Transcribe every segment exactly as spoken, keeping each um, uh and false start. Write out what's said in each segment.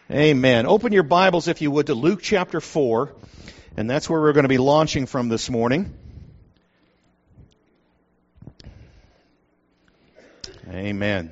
Amen. Open your Bibles, if you would, to Luke chapter four, and that's where we're going to be launching from this morning. Amen.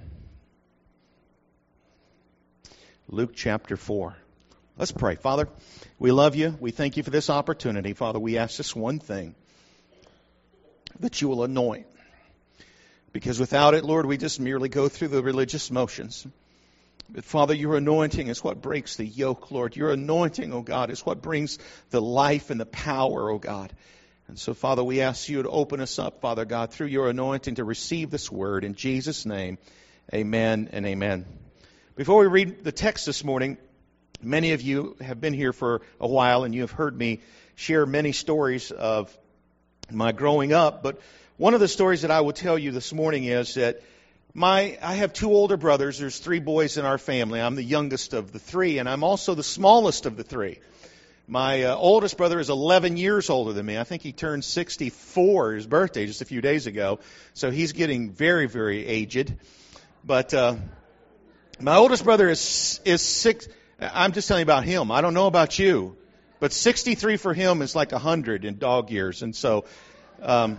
Luke chapter four. Let's pray. Father, we love you. We thank you for this opportunity. Father, we ask this one thing, that you will anoint. Because without it, Lord, we just merely go through the religious motions. But Father, your anointing is what breaks the yoke, Lord. Your anointing, oh God, is what brings the life and the power, oh God. And so, Father, we ask you to open us up, Father God, through your anointing to receive this word. In Jesus' name, amen and amen. Before we read the text this morning, many of you have been here for a while and you have heard me share many stories of my growing up. But one of the stories that I will tell you this morning is that My, I have two older brothers. There's three boys in our family. I'm the youngest of the three, and I'm also the smallest of the three. My uh, oldest brother is eleven years older than me. I think he turned sixty-four, his birthday, just a few days ago. So he's getting very, very aged. But uh, my oldest brother is is six. I'm just telling you about him. I don't know about you, but sixty-three for him is like one hundred in dog years, and so. Um,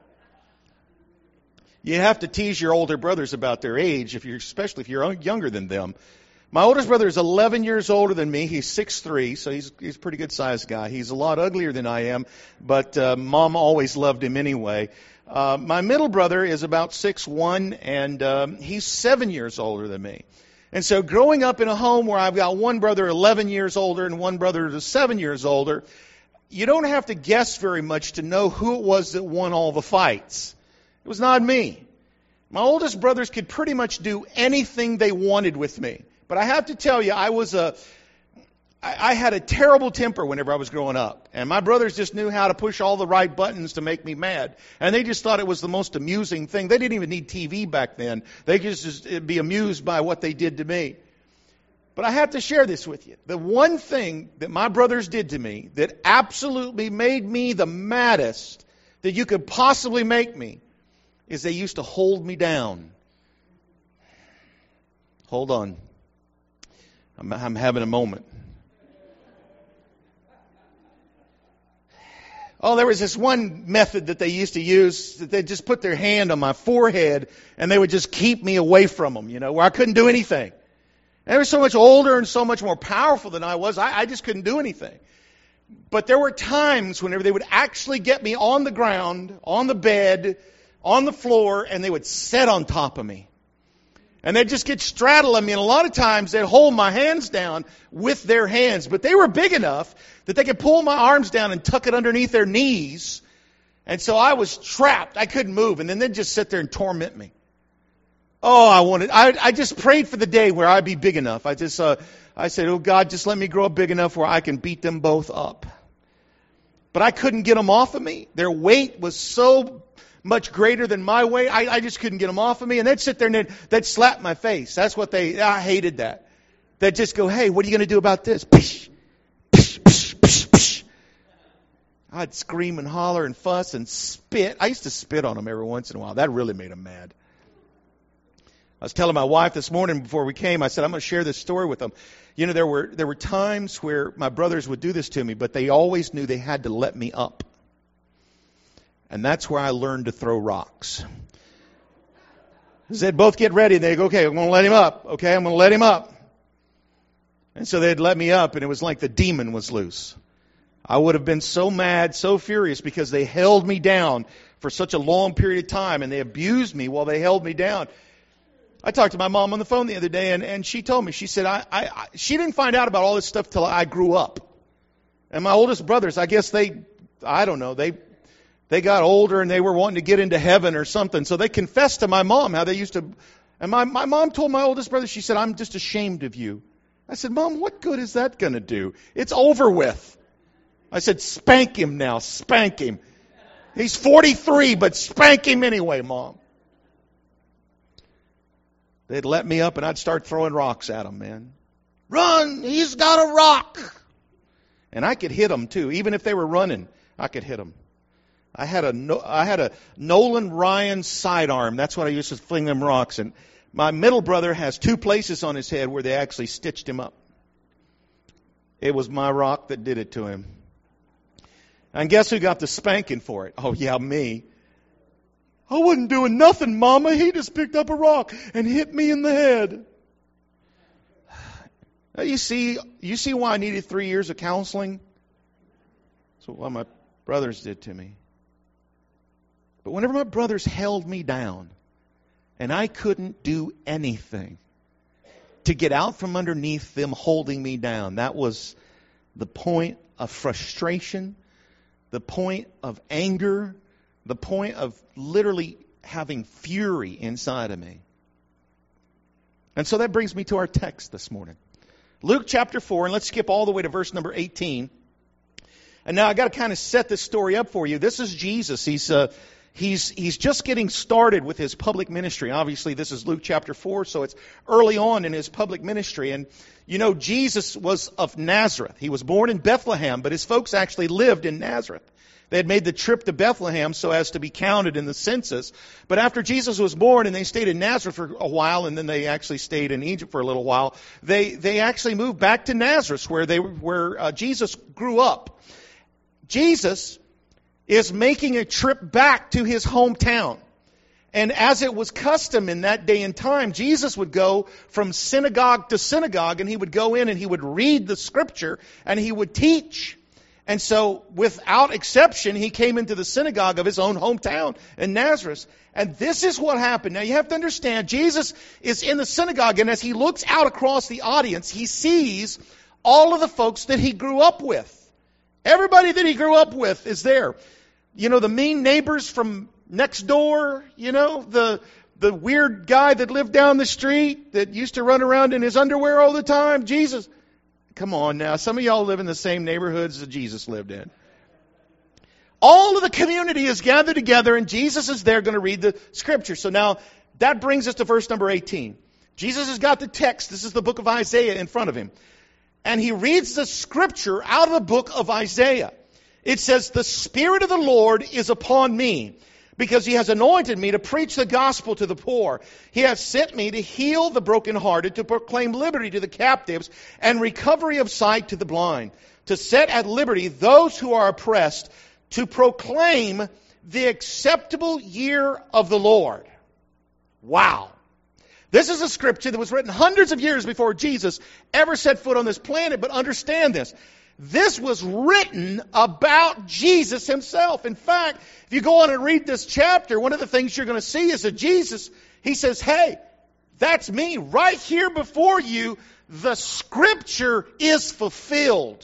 You have to tease your older brothers about their age, if you're, especially if you're younger than them. My oldest brother is eleven years older than me. He's six three, so he's he's a pretty good sized guy. He's a lot uglier than I am, but uh, Mom always loved him anyway. Uh, my middle brother is about six one, and um, he's seven years older than me. And so growing up in a home where I've got one brother eleven years older and one brother that's seven years older, you don't have to guess very much to know who it was that won all the fights. It was not me. My oldest brothers could pretty much do anything they wanted with me. But I have to tell you, I was a, I, I had a terrible temper whenever I was growing up. And my brothers just knew how to push all the right buttons to make me mad. And they just thought it was the most amusing thing. They didn't even need T V back then. They could just be amused by what they did to me. But I have to share this with you. The one thing that my brothers did to me that absolutely made me the maddest that you could possibly make me is they used to hold me down. Hold on. I'm, I'm having a moment. Oh, there was this one method that they used to use, that they just put their hand on my forehead and they would just keep me away from them, you know, where I couldn't do anything. And they were so much older and so much more powerful than I was, I, I just couldn't do anything. But there were times whenever they would actually get me on the ground, on the bed, on the floor, and they would sit on top of me. And they'd just get straddling me, and a lot of times they'd hold my hands down with their hands. But they were big enough that they could pull my arms down and tuck it underneath their knees. And so I was trapped. I couldn't move. And then they'd just sit there and torment me. Oh, I wanted, I, I just prayed for the day where I'd be big enough. I just, uh, I said, oh God, just let me grow up big enough where I can beat them both up. But I couldn't get them off of me. Their weight was so much greater than my weight. I, I just couldn't get them off of me. And they'd sit there and they'd, they'd slap my face. That's what they, I hated that. They'd just go, hey, what are you going to do about this? Psh, psh, psh, psh, psh. I'd scream and holler and fuss and spit. I used to spit on them every once in a while. That really made them mad. I was telling my wife this morning before we came, I said, I'm going to share this story with them. You know, there were, there were times where my brothers would do this to me, but they always knew they had to let me up. And that's where I learned to throw rocks. They'd both get ready. They'd go, okay, I'm going to let him up. Okay, I'm going to let him up. And so they'd let me up, and it was like the demon was loose. I would have been so mad, so furious, because they held me down for such a long period of time, and they abused me while they held me down. I talked to my mom on the phone the other day, and, and she told me, she said, I, I, I she didn't find out about all this stuff till I grew up. And my oldest brothers, I guess they, I don't know, they... They got older and they were wanting to get into heaven or something. So they confessed to my mom how they used to. And my, my mom told my oldest brother, she said, I'm just ashamed of you. I said, Mom, what good is that going to do? It's over with. I said, spank him now. Spank him. He's forty-three, but spank him anyway, Mom. They'd let me up and I'd start throwing rocks at him, man. Run! He's got a rock! And I could hit them too. Even if they were running, I could hit them. I had a I had a Nolan Ryan sidearm. That's what I used to fling them rocks. And my middle brother has two places on his head where they actually stitched him up. It was my rock that did it to him. And guess who got the spanking for it? Oh, yeah, me. I wasn't doing nothing, Mama. He just picked up a rock and hit me in the head. Now, you see, you see why I needed three years of counseling? That's what my brothers did to me. But whenever my brothers held me down and I couldn't do anything to get out from underneath them holding me down, that was the point of frustration, the point of anger, the point of literally having fury inside of me. And so that brings me to our text this morning. Luke chapter four, and let's skip all the way to verse number eighteen. And now I got to kind of set this story up for you. This is Jesus. He's uh, he's he's just getting started with his public ministry. Obviously, this is Luke chapter four, so it's early on in his public ministry. And you know, Jesus was of Nazareth. He was born in Bethlehem, but his folks actually lived in Nazareth. They had made the trip to Bethlehem so as to be counted in the census. But after Jesus was born and they stayed in Nazareth for a while, and then they actually stayed in Egypt for a little while, they they actually moved back to Nazareth where they where uh, Jesus grew up. Jesus is making a trip back to his hometown. And as it was custom in that day and time, Jesus would go from synagogue to synagogue, and he would go in and he would read the scripture and he would teach. And so, without exception, he came into the synagogue of his own hometown in Nazareth. And this is what happened. Now, you have to understand, Jesus is in the synagogue, and as he looks out across the audience, he sees all of the folks that he grew up with. Everybody that he grew up with is there. You know, the mean neighbors from next door, you know, the the weird guy that lived down the street that used to run around in his underwear all the time. Jesus. Come on now. Some of y'all live in the same neighborhoods that Jesus lived in. All of the community is gathered together, and Jesus is there going to read the scripture. So now that brings us to verse number eighteen. Jesus has got the text. This is the book of Isaiah in front of him. And he reads the scripture out of the book of Isaiah. It says, "The Spirit of the Lord is upon me, because he has anointed me to preach the gospel to the poor. He has sent me to heal the brokenhearted, to proclaim liberty to the captives, and recovery of sight to the blind, to set at liberty those who are oppressed, to proclaim the acceptable year of the Lord." Wow. This is a scripture that was written hundreds of years before Jesus ever set foot on this planet, but understand this. This was written about Jesus himself. In fact, if you go on and read this chapter, one of the things you're going to see is that Jesus, he says, hey, that's me. Right here before you, the scripture is fulfilled.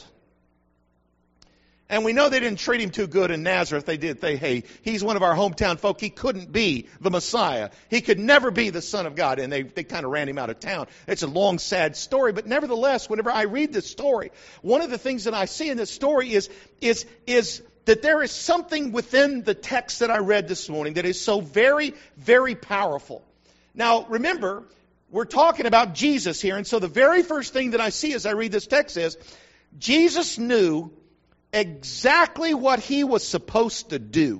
And we know they didn't treat him too good in Nazareth. They did. They, hey, he's one of our hometown folk. He couldn't be the Messiah. He could never be the Son of God. And they, they kind of ran him out of town. It's a long, sad story. But nevertheless, whenever I read this story, one of the things that I see in this story is, is, is that there is something within the text that I read this morning that is so very, very powerful. Now, remember, we're talking about Jesus here. And so the very first thing that I see as I read this text is, Jesus knew exactly what he was supposed to do.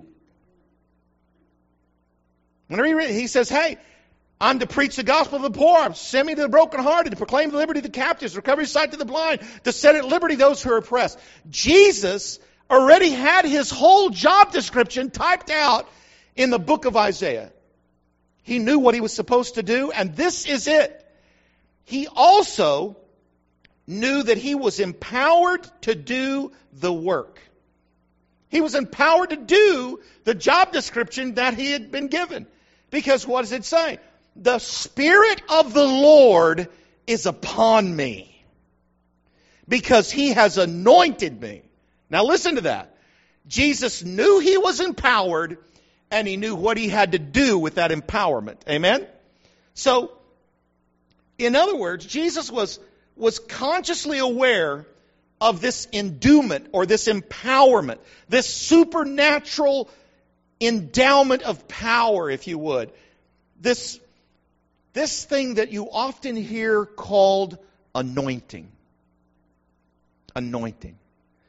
Whenever he, read, he says, hey, I'm to preach the gospel to the poor, send me to the brokenhearted, to proclaim the liberty to the captives, recovery of sight to the blind, to set at liberty those who are oppressed. Jesus already had his whole job description typed out in the book of Isaiah. He knew what he was supposed to do, and this is it. He also knew that he was empowered to do the work. He was empowered to do the job description that he had been given. Because what does it say? The Spirit of the Lord is upon me, because he has anointed me. Now listen to that. Jesus knew he was empowered, and he knew what he had to do with that empowerment. Amen? So, in other words, Jesus was was consciously aware of this endowment or this empowerment, this supernatural endowment of power, if you would. This, this thing that you often hear called anointing. Anointing.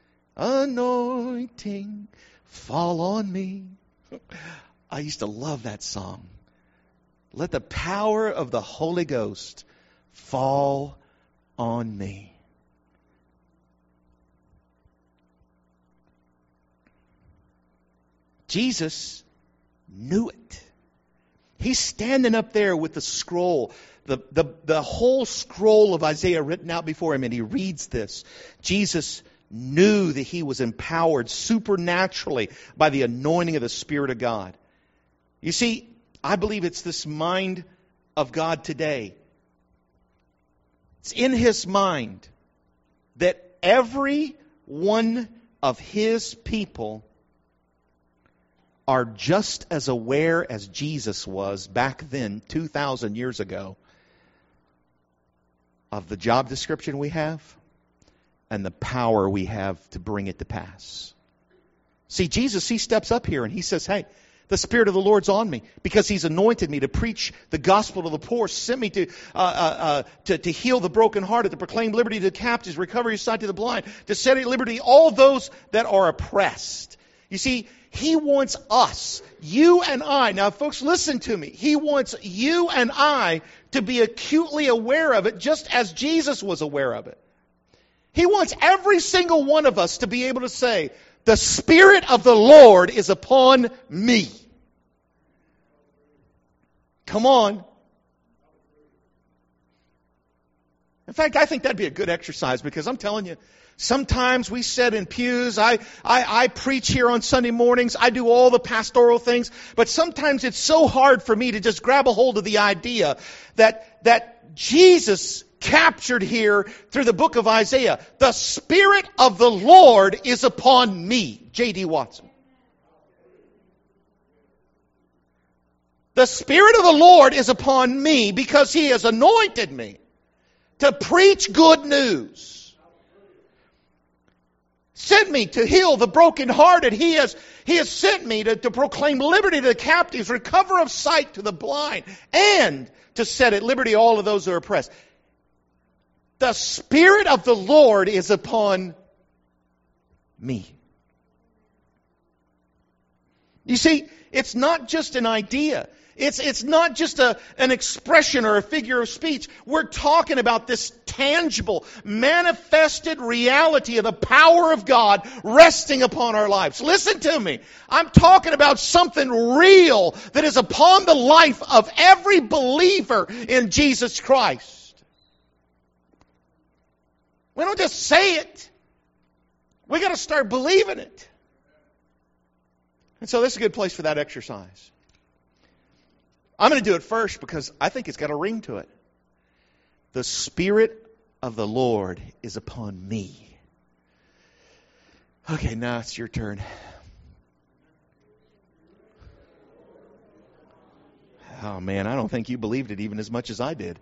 Anointing, fall on me. I used to love that song. Let the power of the Holy Ghost fall on me. Jesus knew it. He's standing up there with the scroll, the, the, the whole scroll of Isaiah written out before him, and he reads this. Jesus knew that he was empowered supernaturally by the anointing of the Spirit of God. You see, I believe it's this mind of God today. It's in His mind that every one of His people are just as aware as Jesus was back then, two thousand years ago, of the job description we have and the power we have to bring it to pass. See, Jesus, He steps up here and He says, hey, the Spirit of the Lord's on me because He's anointed me to preach the gospel to the poor, sent me to uh, uh, uh, to, to heal the brokenhearted, to proclaim liberty to the captives, recover your sight to the blind, to set at liberty all those that are oppressed. You see, He wants us, you and I. Now, folks, listen to me. He wants you and I to be acutely aware of it, just as Jesus was aware of it. He wants every single one of us to be able to say, the Spirit of the Lord is upon me. Come on. In fact, I think that'd be a good exercise because I'm telling you, sometimes we sit in pews. I, I, I preach here on Sunday mornings. I do all the pastoral things. But sometimes it's so hard for me to just grab a hold of the idea that, that Jesus captured here through the book of Isaiah. The Spirit of the Lord is upon me. J D Watson. The Spirit of the Lord is upon me because He has anointed me to preach good news. Sent me to heal the brokenhearted. He has, he has sent me to, to proclaim liberty to the captives, recover of sight to the blind, and to set at liberty all of those who are oppressed. The Spirit of the Lord is upon me. You see, it's not just an idea. It's, it's not just a, an expression or a figure of speech. We're talking about this tangible, manifested reality of the power of God resting upon our lives. Listen to me. I'm talking about something real that is upon the life of every believer in Jesus Christ. We don't just say it. We got to start believing it. And so this is a good place for that exercise. I'm going to do it first because I think it's got a ring to it. The Spirit of the Lord is upon me. Okay, now it's your turn. Oh man, I don't think you believed it even as much as I did.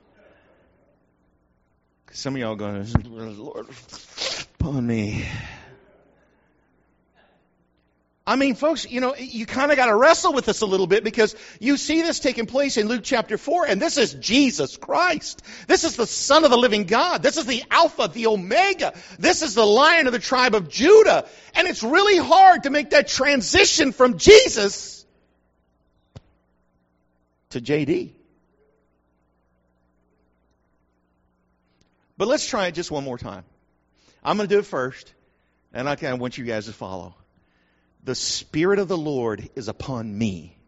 Some of y'all are going, Lord, upon me. I mean, folks, you know, you kind of got to wrestle with this a little bit because you see this taking place in Luke chapter four, and this is Jesus Christ. This is the Son of the living God. This is the Alpha, the Omega. This is the Lion of the tribe of Judah. And it's really hard to make that transition from Jesus to J D. But let's try it just one more time. I'm going to do it first, and I kind of want you guys to follow. The Spirit of the Lord is upon me.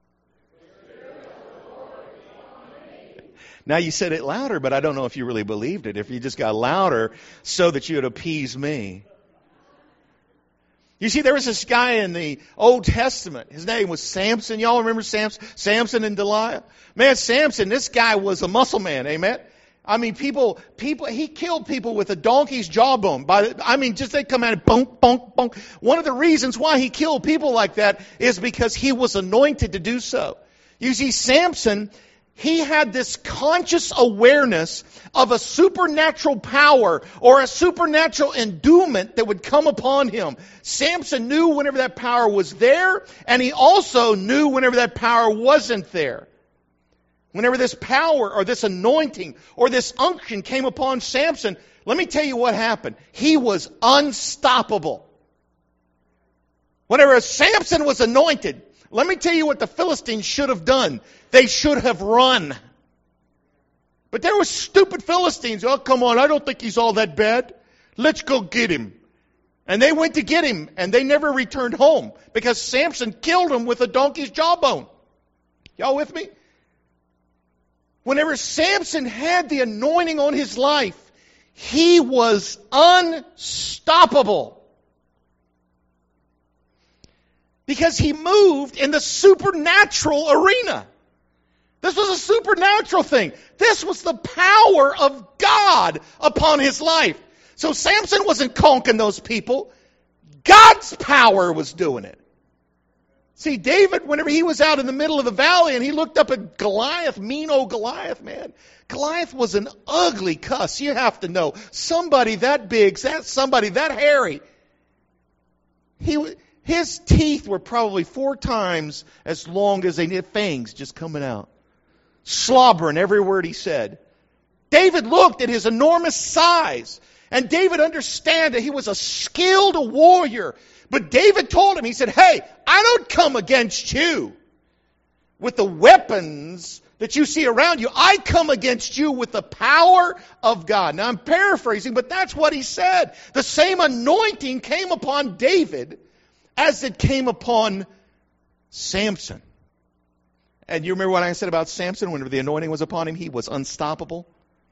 Now you said it louder, but I don't know if you really believed it. If you just got louder so that you would appease me. You see, there was this guy in the Old Testament. His name was Samson. Y'all remember Samson? Samson and Delilah? Man, Samson, this guy was a muscle man. Amen? I mean, people, people, he killed people with a donkey's jawbone. By the, I mean, just they come out and bonk, bonk, bonk. One of the reasons why he killed people like that is because he was anointed to do so. You see, Samson, he had this conscious awareness of a supernatural power or a supernatural endowment that would come upon him. Samson knew whenever that power was there, and he also knew whenever that power wasn't there. Whenever this power or this anointing or this unction came upon Samson, let me tell you what happened. He was unstoppable. Whenever Samson was anointed, let me tell you what the Philistines should have done. They should have run. But there were stupid Philistines. Oh, come on, I don't think he's all that bad. Let's go get him. And they went to get him, and they never returned home because Samson killed him with a donkey's jawbone. Y'all with me? Whenever Samson had the anointing on his life, he was unstoppable. Because he moved in the supernatural arena. This was a supernatural thing. This was the power of God upon his life. So Samson wasn't conquering those people. God's power was doing it. See, David, whenever he was out in the middle of the valley and he looked up at Goliath, mean old Goliath, man. Goliath was an ugly cuss. You have to know. Somebody that big, that somebody that hairy. He, his teeth were probably four times as long as they did fangs just coming out. Slobbering every word he said. David looked at his enormous size. And David understood that he was a skilled warrior. But David told him, he said, hey, I don't come against you with the weapons that you see around you. I come against you with the power of God. Now I'm paraphrasing, but that's what he said. The same anointing came upon David as it came upon Samson. And you remember what I said about Samson? Whenever the anointing was upon him, he was unstoppable.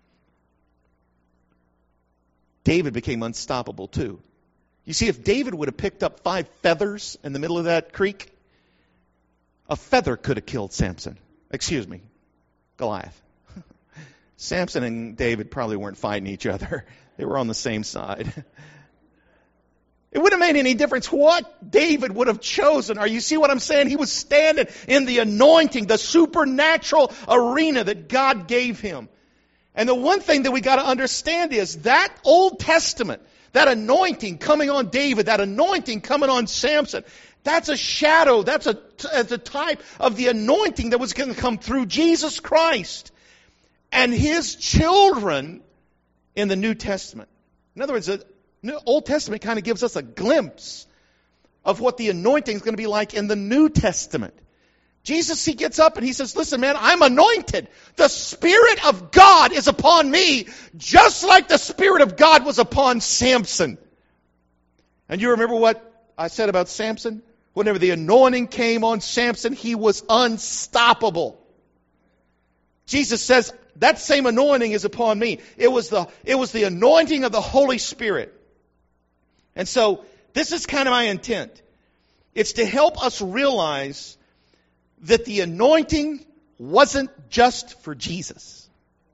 David became unstoppable too. You see, if David would have picked up five feathers in the middle of that creek, a feather could have killed Samson. Excuse me, Goliath. Samson and David probably weren't fighting each other. They were on the same side. It wouldn't have made any difference what David would have chosen. Or you see what I'm saying? He was standing in the anointing, the supernatural arena that God gave him. And the one thing that we got to understand is that Old Testament, that anointing coming on David, that anointing coming on Samson, that's a shadow, that's a, that's a type of the anointing that was going to come through Jesus Christ and His children in the New Testament. In other words, the Old Testament kind of gives us a glimpse of what the anointing is going to be like in the New Testament. Jesus, He gets up and He says, listen, man, I'm anointed. The Spirit of God is upon me, just like the Spirit of God was upon Samson. And you remember what I said about Samson? Whenever the anointing came on Samson, he was unstoppable. Jesus says, that same anointing is upon me. It was the, it was the anointing of the Holy Spirit. And so, this is kind of my intent. It's to help us realize that the anointing wasn't just for Jesus.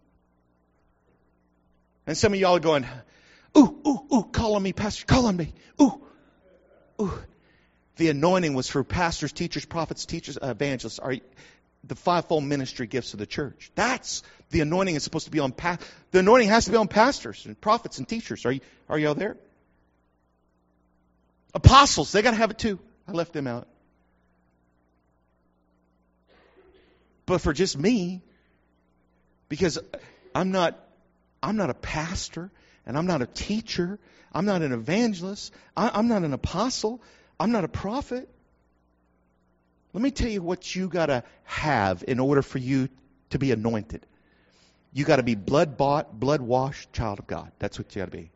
And some of y'all are going, ooh, ooh, ooh, call on me, Pastor, call on me. Ooh, ooh. The anointing was for pastors, teachers, prophets, teachers, uh, evangelists, are the fivefold ministry gifts of the church. That's the anointing is supposed to be on. Pa- the anointing has to be on pastors and prophets and teachers. Are you, are y'all there? Apostles, they got to have it too. I left them out. But for just me, because I'm not, I'm not a pastor, and I'm not a teacher, I'm not an evangelist, I, I'm not an apostle, I'm not a prophet. Let me tell you what you got to have in order for you to be anointed. You got to be blood-bought, blood-washed child of God. That's what you got to be.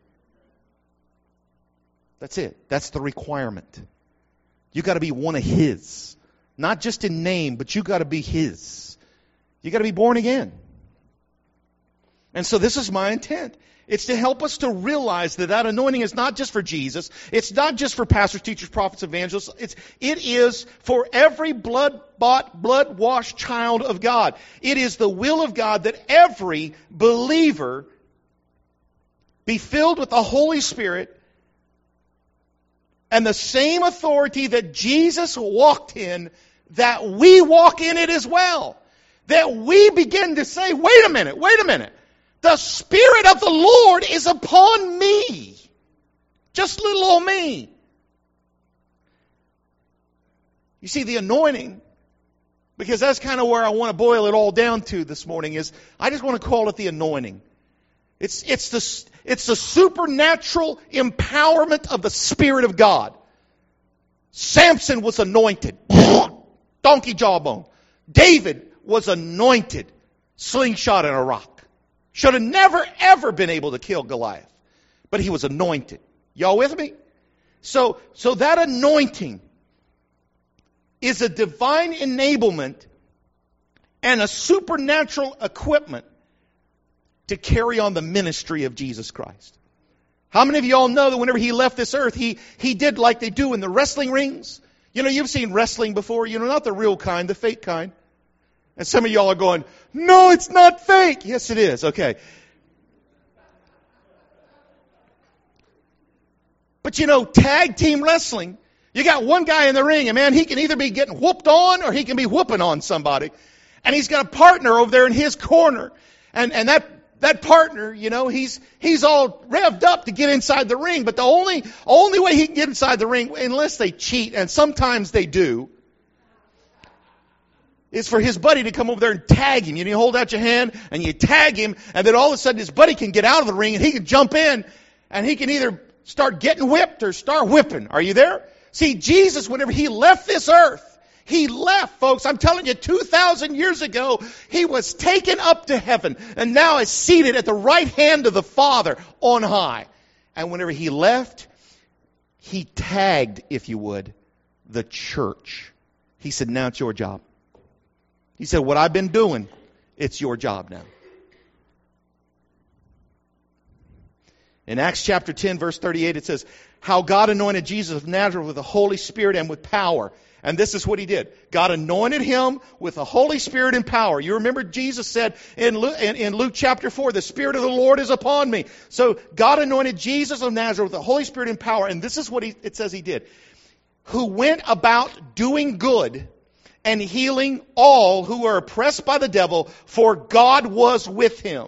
That's it. That's the requirement. You got to be one of His. Not just in name, but you got to be His. You got to be born again. And so this is my intent. It's to help us to realize that that anointing is not just for Jesus. It's not just for pastors, teachers, prophets, evangelists. It's, it is for every blood-bought, blood-washed child of God. It is the will of God that every believer be filled with the Holy Spirit and the same authority that Jesus walked in, that we walk in it as well. That we begin to say, wait a minute, wait a minute. The Spirit of the Lord is upon me. Just little old me. You see, the anointing, because that's kind of where I want to boil it all down to this morning, is I just want to call it the anointing. It's, it's, the, it's the supernatural empowerment of the Spirit of God. Samson was anointed. Donkey jawbone. David was anointed. Slingshot and a rock. Should have never, ever been able to kill Goliath. But he was anointed. Y'all with me? So, so that anointing is a divine enablement and a supernatural equipment to carry on the ministry of Jesus Christ. How many of you all know that whenever he left this earth, he, he did like they do in the wrestling rings? You know, you've seen wrestling before, you know, not the real kind, the fake kind. And some of y'all are going, no, it's not fake. Yes, it is. Okay. But you know, tag team wrestling, you got one guy in the ring, and man, he can either be getting whooped on or he can be whooping on somebody. And he's got a partner over there in his corner. And, and that, that partner, you know, he's, he's all revved up to get inside the ring. But the only, only way he can get inside the ring, unless they cheat, and sometimes they do, is for his buddy to come over there and tag him. You know, you hold out your hand and you tag him, and then all of a sudden his buddy can get out of the ring and he can jump in and he can either start getting whipped or start whipping. Are you there? See, Jesus, whenever he left this earth, he left, folks. I'm telling you, two thousand years ago, he was taken up to heaven and now is seated at the right hand of the Father on high. And whenever he left, he tagged, if you would, the church. He said, now it's your job. He said, what I've been doing, it's your job now. In Acts chapter ten, verse thirty-eight, it says, how God anointed Jesus of Nazareth with the Holy Spirit and with power. And this is what he did. God anointed him with the Holy Spirit and power. You remember Jesus said in Luke, in, in Luke chapter four, the Spirit of the Lord is upon me. So God anointed Jesus of Nazareth with the Holy Spirit and power. And this is what he, it says he did. Who went about doing good and healing all who are oppressed by the devil, for God was with him.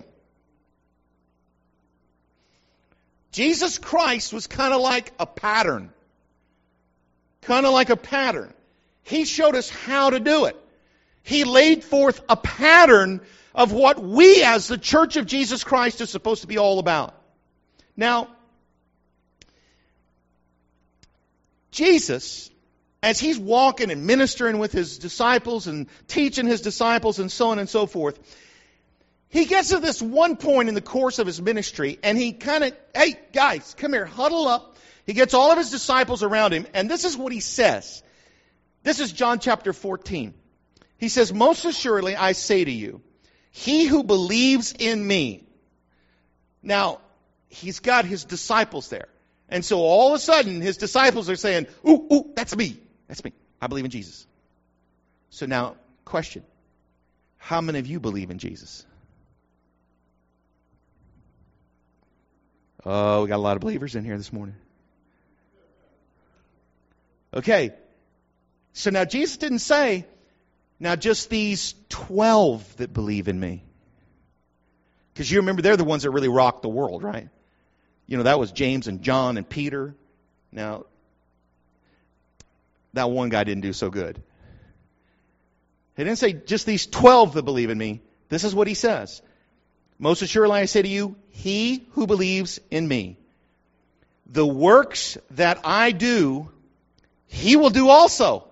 Jesus Christ was kind of like a pattern. Kind of like a pattern. He showed us how to do it. He laid forth a pattern of what we as the Church of Jesus Christ is supposed to be all about. Now, Jesus, as he's walking and ministering with his disciples and teaching his disciples and so on and so forth, he gets to this one point in the course of his ministry and he kind of, hey, guys, come here, huddle up. He gets all of his disciples around him, and this is what he says. This is John chapter fourteen. He says, most assuredly I say to you, he who believes in me. Now, he's got his disciples there. And so all of a sudden, his disciples are saying, ooh, ooh, that's me. That's me. I believe in Jesus. So now, question. How many of you believe in Jesus? Oh, we got a lot of believers in here this morning. Okay. So now Jesus didn't say, now just these twelve that believe in me. Because you remember they're the ones that really rocked the world, right? You know, that was James and John and Peter. Now, that one guy didn't do so good. He didn't say just these twelve that believe in me. This is what he says. Most assuredly I say to you, he who believes in me, the works that I do, he will do also.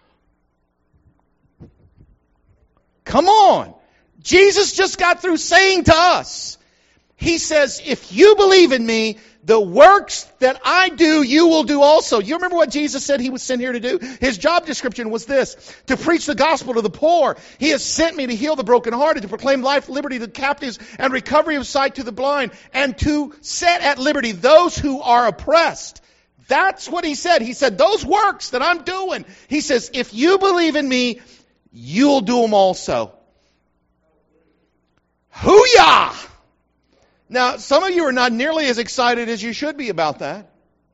Come on. Jesus just got through saying to us, he says, if you believe in me, the works that I do, you will do also. You remember what Jesus said he was sent here to do? His job description was this, to preach the gospel to the poor. He has sent me to heal the brokenhearted, to proclaim life, liberty to the captives, and recovery of sight to the blind, and to set at liberty those who are oppressed. That's what he said. He said, those works that I'm doing, he says, if you believe in me, you'll do them also. Hoo-yah! Now, some of you are not nearly as excited as you should be about that.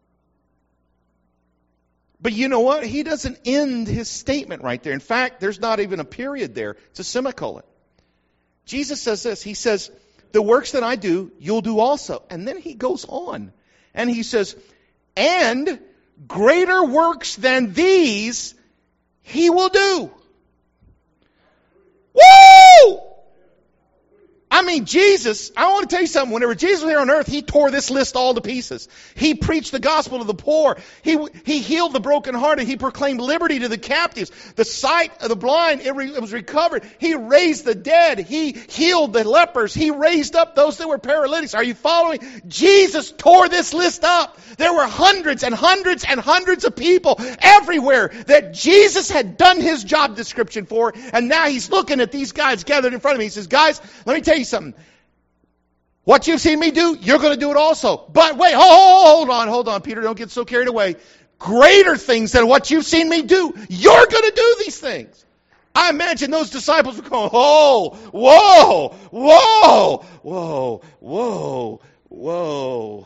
But you know what? He doesn't end his statement right there. In fact, there's not even a period there. It's a semicolon. Jesus says this. He says, the works that I do, you'll do also. And then he goes on. And he says, and greater works than these he will do. Woo! I mean, Jesus, I want to tell you something. Whenever Jesus was here on earth, He tore this list all to pieces. He preached the gospel to the poor. He, he healed the brokenhearted. He proclaimed liberty to the captives. The sight of the blind, it, re, it was recovered. He raised the dead. He healed the lepers. He raised up those that were paralytics. Are you following? Jesus tore this list up. There were hundreds and hundreds and hundreds of people everywhere that Jesus had done His job description for. And now He's looking at these guys gathered in front of me. He says, guys, let me tell you something. What you've seen me do, you're going to do it also. But wait, hold on, hold on, Peter, don't get so carried away. Greater things than what you've seen me do, you're going to do these things. I imagine those disciples were going, oh, whoa, whoa, whoa, whoa, whoa.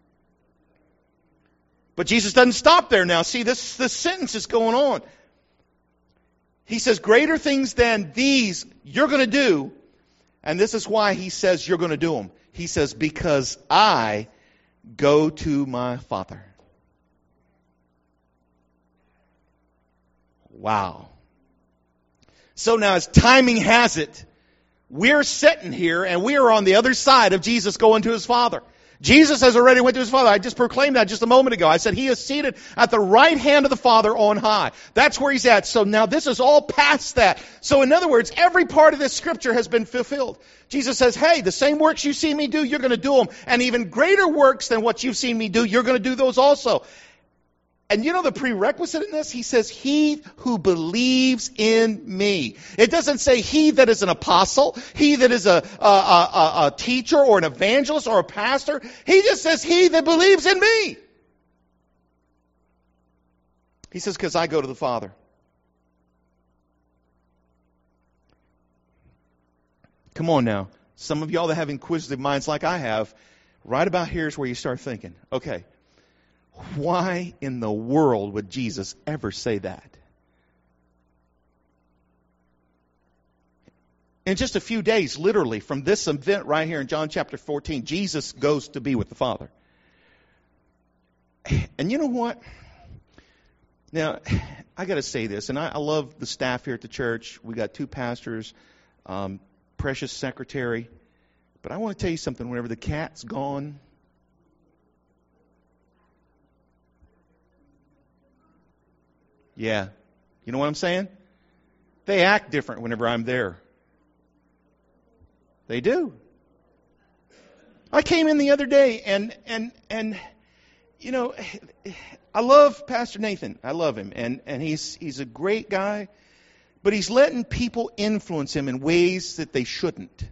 But Jesus doesn't stop there now. See, this, this sentence is going on. He says, greater things than these you're going to do. And this is why He says you're going to do them. He says, because I go to my Father. Wow. So now as timing has it, we're sitting here and we are on the other side of Jesus going to His Father. Jesus has already went to His Father. I just proclaimed that just a moment ago. I said He is seated at the right hand of the Father on high. That's where He's at. So now this is all past that. So in other words, every part of this scripture has been fulfilled. Jesus says, hey, the same works you see me do, you're going to do them. And even greater works than what you've seen me do, you're going to do those also. And you know the prerequisite in this? He says, he who believes in me. It doesn't say he that is an apostle, he that is a, a, a, a teacher or an evangelist or a pastor. He just says, he that believes in me. He says, because I go to the Father. Come on now. Some of y'all that have inquisitive minds like I have, right about here is where you start thinking, okay, why in the world would Jesus ever say that? In just a few days, literally, from this event right here in John chapter fourteen, Jesus goes to be with the Father. And you know what? Now, I got to say this, and I, I love the staff here at the church. We got two pastors, um, precious secretary. But I want to tell you something. Whenever the cat's gone, yeah, you know what I'm saying? They act different whenever I'm there. They do. I came in the other day, and and and you know, I love Pastor Nathan. I love him, and and he's he's a great guy, but he's letting people influence him in ways that they shouldn't.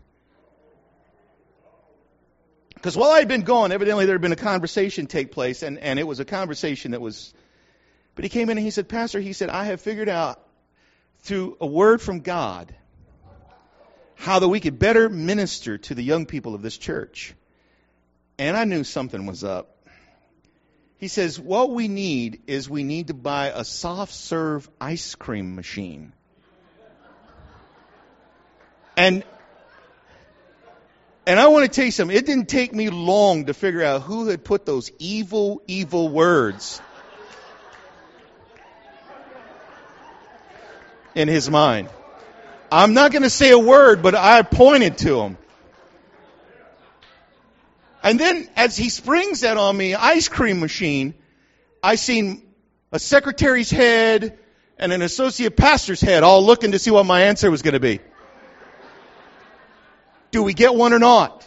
Because while I had been gone, evidently there had been a conversation take place, and, and it was a conversation that was... But he came in and he said, Pastor, he said, I have figured out through a word from God how that we could better minister to the young people of this church. And I knew something was up. He says, what we need is we need to buy a soft serve ice cream machine. And... And I want to tell you something. It didn't take me long to figure out who had put those evil, evil words in his mind. I'm not going to say a word, but I pointed to him. And then as he springs that on me, ice cream machine, I seen a secretary's head and an associate pastor's head all looking to see what my answer was going to be. Do we get one or not?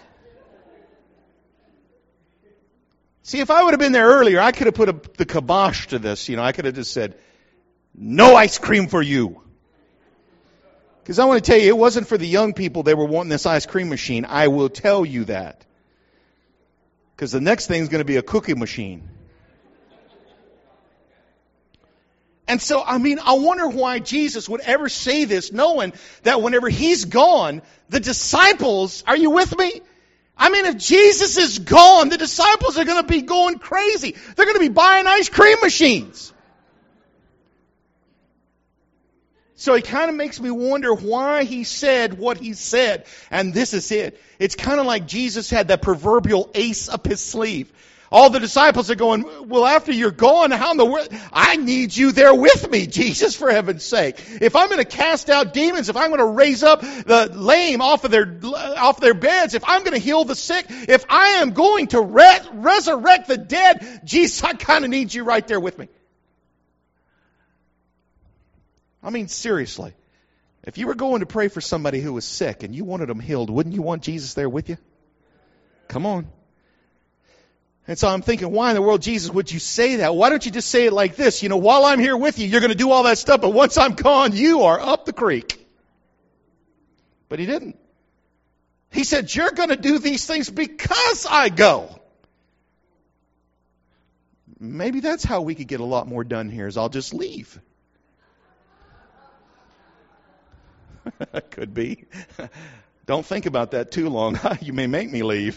See, if I would have been there earlier, I could have put a, the kibosh to this. You know, I could have just said, no ice cream for you. Because I want to tell you, it wasn't for the young people they were wanting this ice cream machine. I will tell you that. Because the next thing is going to be a cookie machine. And so, I mean, I wonder why Jesus would ever say this, knowing that whenever He's gone, the disciples, are you with me? I mean, if Jesus is gone, the disciples are going to be going crazy. They're going to be buying ice cream machines. So it kind of makes me wonder why He said what He said. And this is it. It's kind of like Jesus had that proverbial ace up His sleeve. All the disciples are going, well, after you're gone, how in the world? I need you there with me, Jesus, for heaven's sake. If I'm going to cast out demons, if I'm going to raise up the lame off of their off their beds, if I'm going to heal the sick, if I am going to re- resurrect the dead, Jesus, I kind of need you right there with me. I mean, seriously. If you were going to pray for somebody who was sick and you wanted them healed, wouldn't you want Jesus there with you? Come on. And so I'm thinking, why in the world, Jesus, would you say that? Why don't you just say it like this? You know, while I'm here with you, you're going to do all that stuff, but once I'm gone, you are up the creek. But he didn't. He said, you're going to do these things because I go. Maybe that's how we could get a lot more done here, is I'll just leave. Could be. Don't think about that too long. You may make me leave.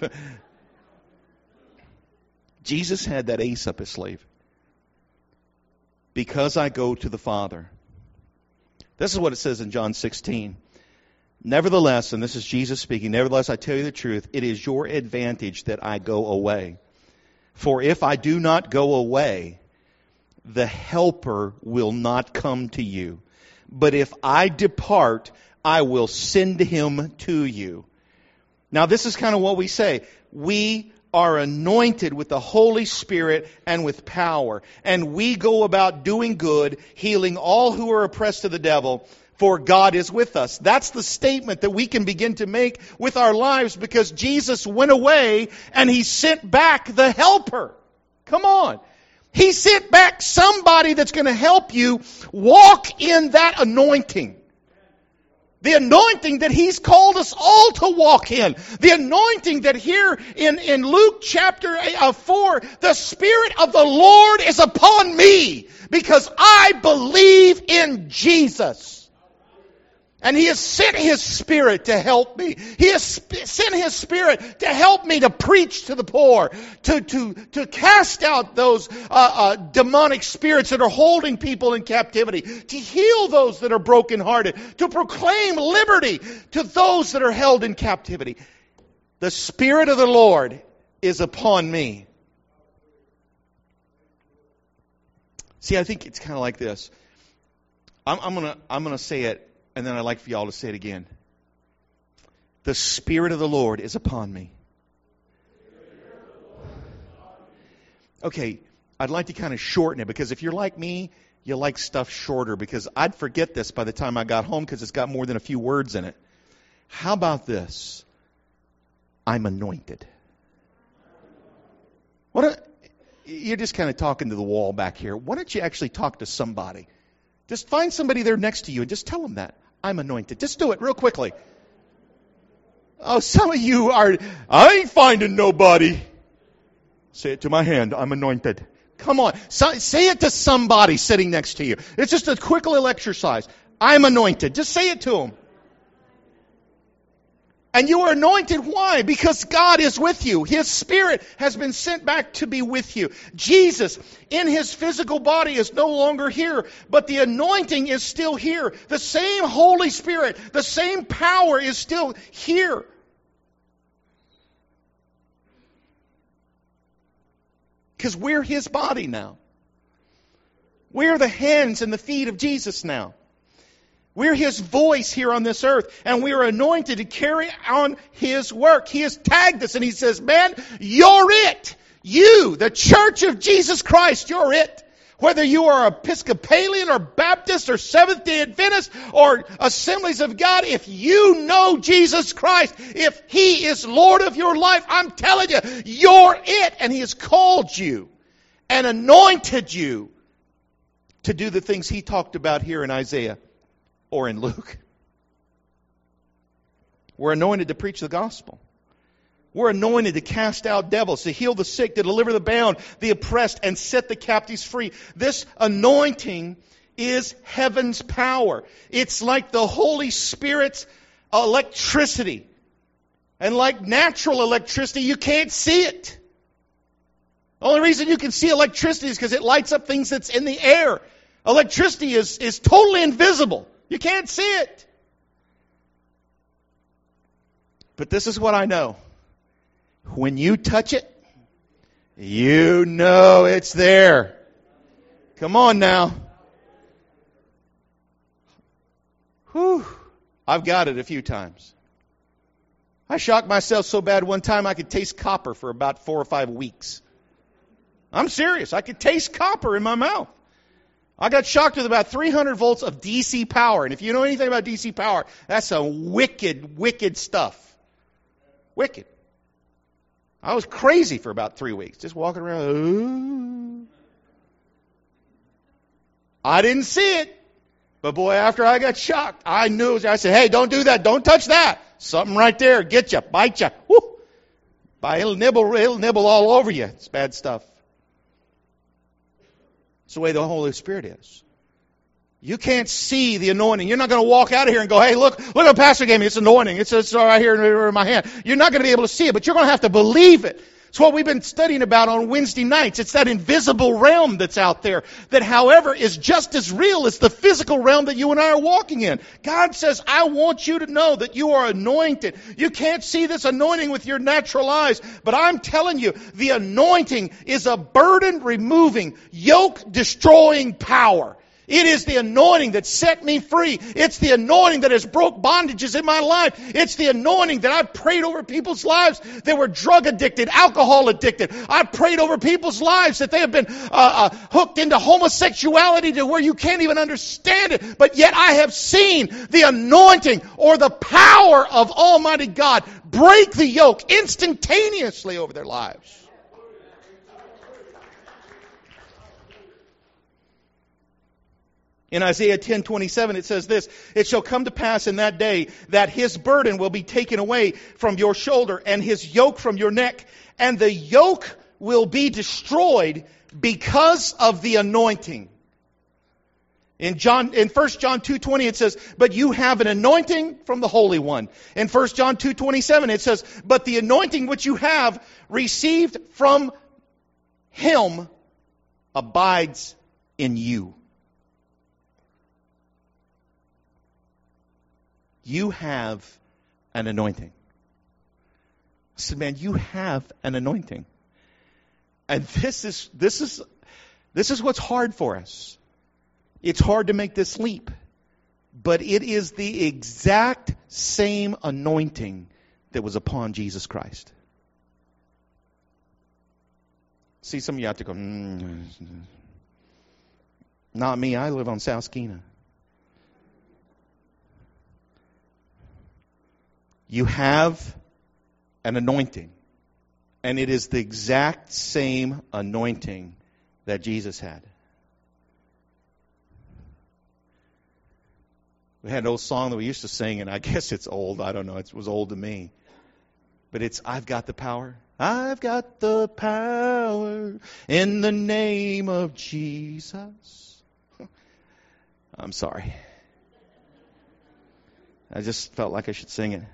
Jesus had that ace up his sleeve. Because I go to the Father. This is what it says in John sixteen. Nevertheless, and this is Jesus speaking, nevertheless I tell you the truth, it is your advantage that I go away. For if I do not go away, the Helper will not come to you. But if I depart, I will send him to you. Now this is kind of what we say. We are anointed with the Holy Spirit and with power. And we go about doing good, healing all who are oppressed of the devil, for God is with us. That's the statement that we can begin to make with our lives, because Jesus went away and he sent back the Helper. Come on. He sent back somebody that's going to help you walk in that anointing. The anointing that he's called us all to walk in. The anointing that here in, in Luke chapter four, the Spirit of the Lord is upon me because I believe in Jesus. And He has sent His Spirit to help me. He has sent His Spirit to help me to preach to the poor, to, to, to cast out those uh, uh, demonic spirits that are holding people in captivity, to heal those that are brokenhearted, to proclaim liberty to those that are held in captivity. The Spirit of the Lord is upon me. See, I think it's kind of like this. I'm, I'm gonna I'm gonna say it. And then I'd like for y'all to say it again. The Spirit of the Lord is upon me. Okay, I'd like to kind of shorten it, because if you're like me, you like stuff shorter, because I'd forget this by the time I got home because it's got more than a few words in it. How about this? I'm anointed. What a, you're just kind of talking to the wall back here. Why don't you actually talk to somebody? Just find somebody there next to you and just tell them that. I'm anointed. Just do it real quickly. Oh, some of you are, I ain't finding nobody. Say it to my hand. I'm anointed. Come on. So, say it to somebody sitting next to you. It's just a quick little exercise. I'm anointed. Just say it to them. And you are anointed. Why? Because God is with you. His Spirit has been sent back to be with you. Jesus, in His physical body, is no longer here, but the anointing is still here. The same Holy Spirit, the same power is still here. Because we're His body now. We're the hands and the feet of Jesus now. We're His voice here on this earth, and we are anointed to carry on His work. He has tagged us, and He says, man, you're it. You, the Church of Jesus Christ, you're it. Whether you are Episcopalian or Baptist or Seventh-day Adventist or Assemblies of God, if you know Jesus Christ, if He is Lord of your life, I'm telling you, you're it. And He has called you and anointed you to do the things He talked about here in Isaiah. Or in Luke. We're anointed to preach the gospel. We're anointed to cast out devils, to heal the sick, to deliver the bound, the oppressed, and set the captives free. This anointing is heaven's power. It's like the Holy Spirit's electricity. And like natural electricity, you can't see it. The only reason you can see electricity is because it lights up things that's in the air. Electricity is, is totally invisible. You can't see it. But this is what I know. When you touch it, You know it's there. Come on now. Whew. I've got it a few times. I shocked myself so bad one time I could taste copper for about four or five weeks. I'm serious. I could taste copper in my mouth. I got shocked with about three hundred volts of D C power. And if you know anything about D C power, that's some wicked, wicked stuff. Wicked. I was crazy for about three weeks, just walking around. Ooh. I didn't see it. But boy, after I got shocked, I knew. I said, hey, don't do that. Don't touch that. Something right there. Get you. Bite you. Woo. It'll nibble, it'll nibble all over you. It's bad stuff. It's the way the Holy Spirit is. You can't see the anointing. You're not going to walk out of here and go, hey, look, look what Pastor gave me. It's anointing. It's, it's right here in my hand. You're not going to be able to see it, but you're going to have to believe it. It's what we've been studying about on Wednesday nights. It's that invisible realm that's out there that, however, is just as real as the physical realm that you and I are walking in. God says, I want you to know that you are anointed. You can't see this anointing with your natural eyes, but I'm telling you, the anointing is a burden-removing, yoke-destroying power. It is the anointing that set me free. It's the anointing that has broke bondages in my life. It's the anointing that I've prayed over people's lives that were drug addicted, alcohol addicted. I've prayed over people's lives that they have been uh, uh, hooked into homosexuality to where you can't even understand it. But yet I have seen the anointing or the power of Almighty God break the yoke instantaneously over their lives. In Isaiah ten twenty-seven, it says this, it shall come to pass in that day that his burden will be taken away from your shoulder and his yoke from your neck, and the yoke will be destroyed because of the anointing. In John, in First John two twenty, it says, but you have an anointing from the Holy One. In First John two twenty-seven, it says, but the anointing which you have received from him abides in you. You have an anointing. I said, man, you have an anointing. And this is this is this is what's hard for us. It's hard to make this leap. But it is the exact same anointing that was upon Jesus Christ. See, some of you have to go, mm, not me, I live on South Skeena. You have an anointing, and it is the exact same anointing that Jesus had. We had an old song that we used to sing, and I guess it's old. I don't know. It was old to me. But it's, I've got the power. I've got the power in the name of Jesus. I'm sorry. I just felt like I should sing it.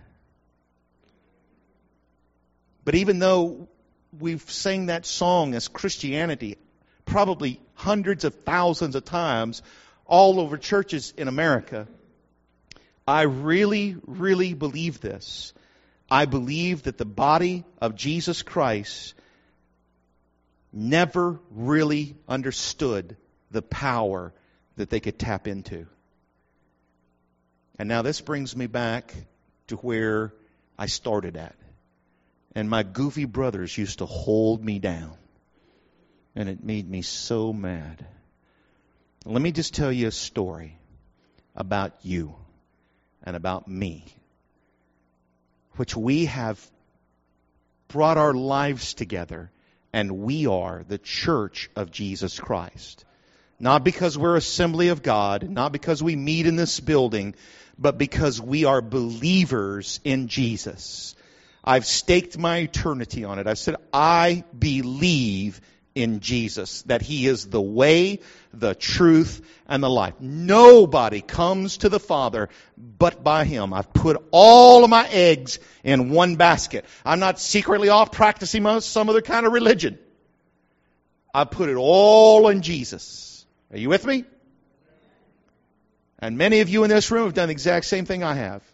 But even though we've sang that song as Christianity probably hundreds of thousands of times all over churches in America, I really, really believe this. I believe that the body of Jesus Christ never really understood the power that they could tap into. And now this brings me back to where I started at. And my goofy brothers used to hold me down. And it made me so mad. Let me just tell you a story about you and about me, which we have brought our lives together, and we are the church of Jesus Christ. Not because we're Assembly of God, not because we meet in this building, but because we are believers in Jesus. I've staked my eternity on it. I've said, I believe in Jesus, that He is the way, the truth, and the life. Nobody comes to the Father but by Him. I've put all of my eggs in one basket. I'm not secretly off practicing some other kind of religion. I put it all in Jesus. Are you with me? And many of you in this room have done the exact same thing I have.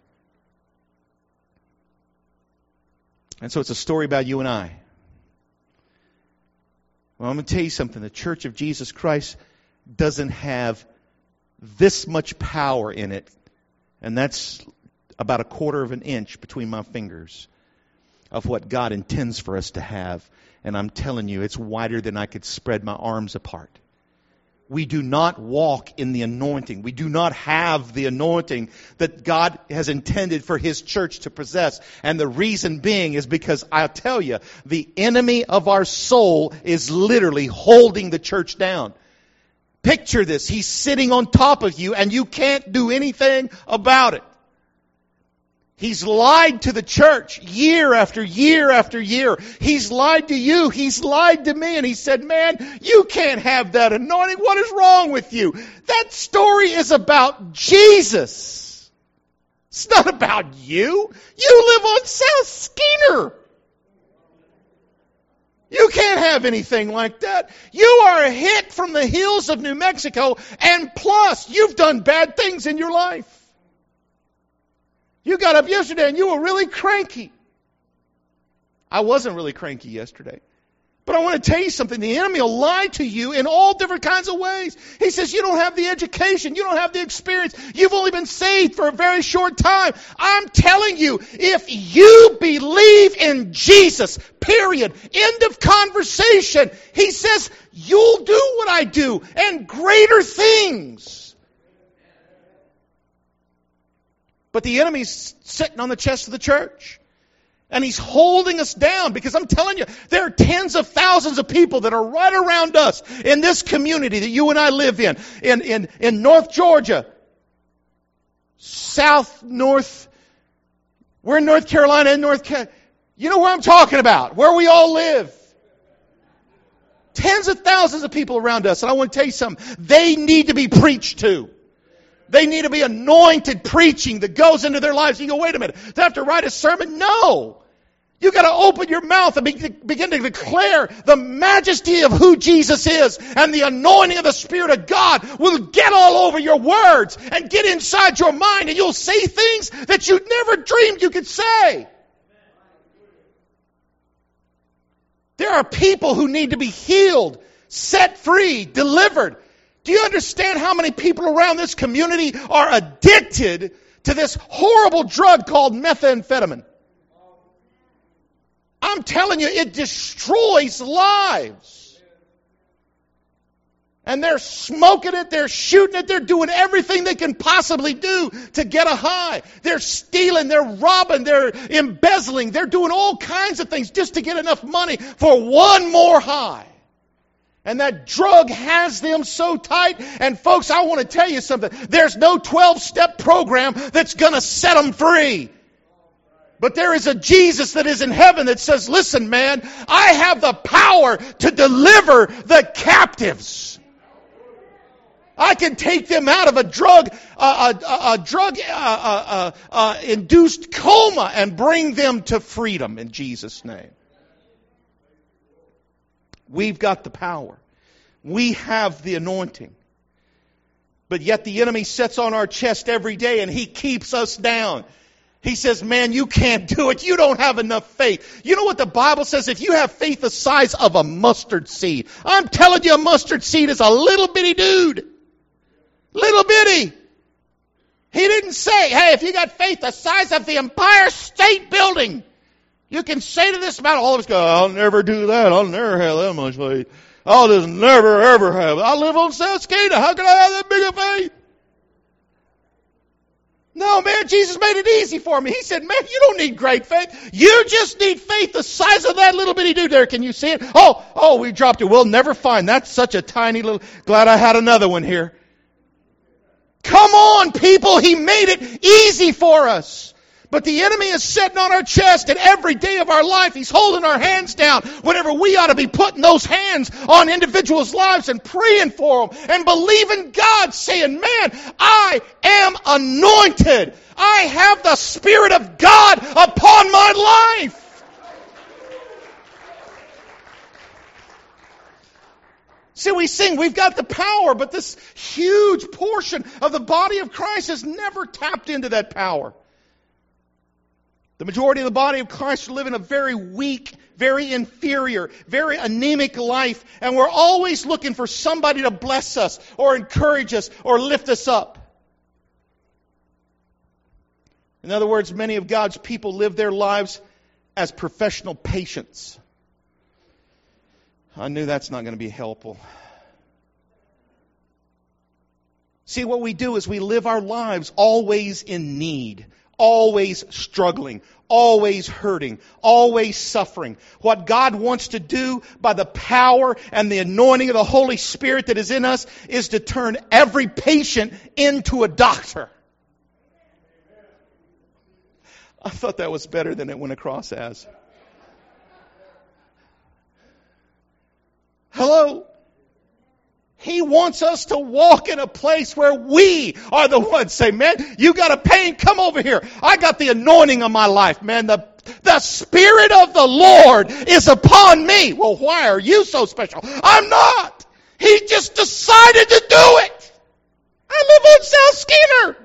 And so it's a story about you and I. Well, I'm going to tell you something. The Church of Jesus Christ doesn't have this much power in it, and that's about a quarter of an inch between my fingers of what God intends for us to have. And I'm telling you, it's wider than I could spread my arms apart. We do not walk in the anointing. We do not have the anointing that God has intended for His church to possess. And the reason being is because, I'll tell you, the enemy of our soul is literally holding the church down. Picture this. He's sitting on top of you and you can't do anything about it. He's lied to the church year after year after year. He's lied to you. He's lied to me. And he said, man, you can't have that anointing. What is wrong with you? That story is about Jesus. It's not about you. You live on South Skinner. You can't have anything like that. You are a hit from the hills of New Mexico, and plus, you've done bad things in your life. You got up yesterday and you were really cranky. I wasn't really cranky yesterday. But I want to tell you something. The enemy will lie to you in all different kinds of ways. He says you don't have the education. You don't have the experience. You've only been saved for a very short time. I'm telling you, if you believe in Jesus, period, end of conversation, He says you'll do what I do and greater things. But the enemy's sitting on the chest of the church. And he's holding us down because I'm telling you, there are tens of thousands of people that are right around us in this community that you and I live in. In, in, in North Georgia, South, North, we're in North Carolina and North Carolina. You know where I'm talking about, where we all live. Tens of thousands of people around us. And I want to tell you something. They need to be preached to. They need to be anointed preaching that goes into their lives. You go, wait a minute, do I have to write a sermon? No. You got to open your mouth and be, begin to declare the majesty of who Jesus is, and the anointing of the Spirit of God will get all over your words and get inside your mind, and you'll say things that you never dreamed you could say. There are people who need to be healed, set free, delivered. Do you understand how many people around this community are addicted to this horrible drug called methamphetamine? I'm telling you, it destroys lives. And they're smoking it, they're shooting it, they're doing everything they can possibly do to get a high. They're stealing, they're robbing, they're embezzling, they're doing all kinds of things just to get enough money for one more high. And that drug has them so tight. And folks, I want to tell you something. There's no twelve-step program that's going to set them free. But there is a Jesus that is in heaven that says, listen, man, I have the power to deliver the captives. I can take them out of a drug, uh, a, a, a drug uh, uh, uh, induced coma and bring them to freedom in Jesus' name. We've got the power. We have the anointing. But yet the enemy sits on our chest every day and he keeps us down. He says, man, you can't do it. You don't have enough faith. You know what the Bible says? If you have faith the size of a mustard seed. I'm telling you, a mustard seed is a little bitty dude. Little bitty. He didn't say, hey, if you got faith the size of the Empire State Building, you can say to this mountain, all of us go, I'll never do that. I'll never have that much faith. I'll just never, ever have it. I live on South Skinner. How can I have that big of faith? No, man, Jesus made it easy for me. He said, man, you don't need great faith. You just need faith the size of that little bitty dude there. Can you see it? Oh, oh, we dropped it. We'll never find. That's such a tiny little, glad I had another one here. Come on, people. He made it easy for us. But the enemy is sitting on our chest, and every day of our life he's holding our hands down whenever we ought to be putting those hands on individuals' lives and praying for them and believing God, saying, man, I am anointed. I have the Spirit of God upon my life. See, we sing, we've got the power, but this huge portion of the body of Christ has never tapped into that power. The majority of the body of Christ are living a very weak, very inferior, very anemic life, and we're always looking for somebody to bless us or encourage us or lift us up. In other words, many of God's people live their lives as professional patients. I knew that's not going to be helpful. See, what we do is we live our lives always in need, always struggling, always hurting, always suffering. What God wants to do by the power and the anointing of the Holy Spirit that is in us is to turn every patient into a doctor. I thought that was better than it went across as. Hello? He wants us to walk in a place where we are the ones say, man, you got a pain? Come over here. I got the anointing on my life, man. The, the Spirit of the Lord is upon me. Well, why are you so special? I'm not. He just decided to do it. I live on South Skinner.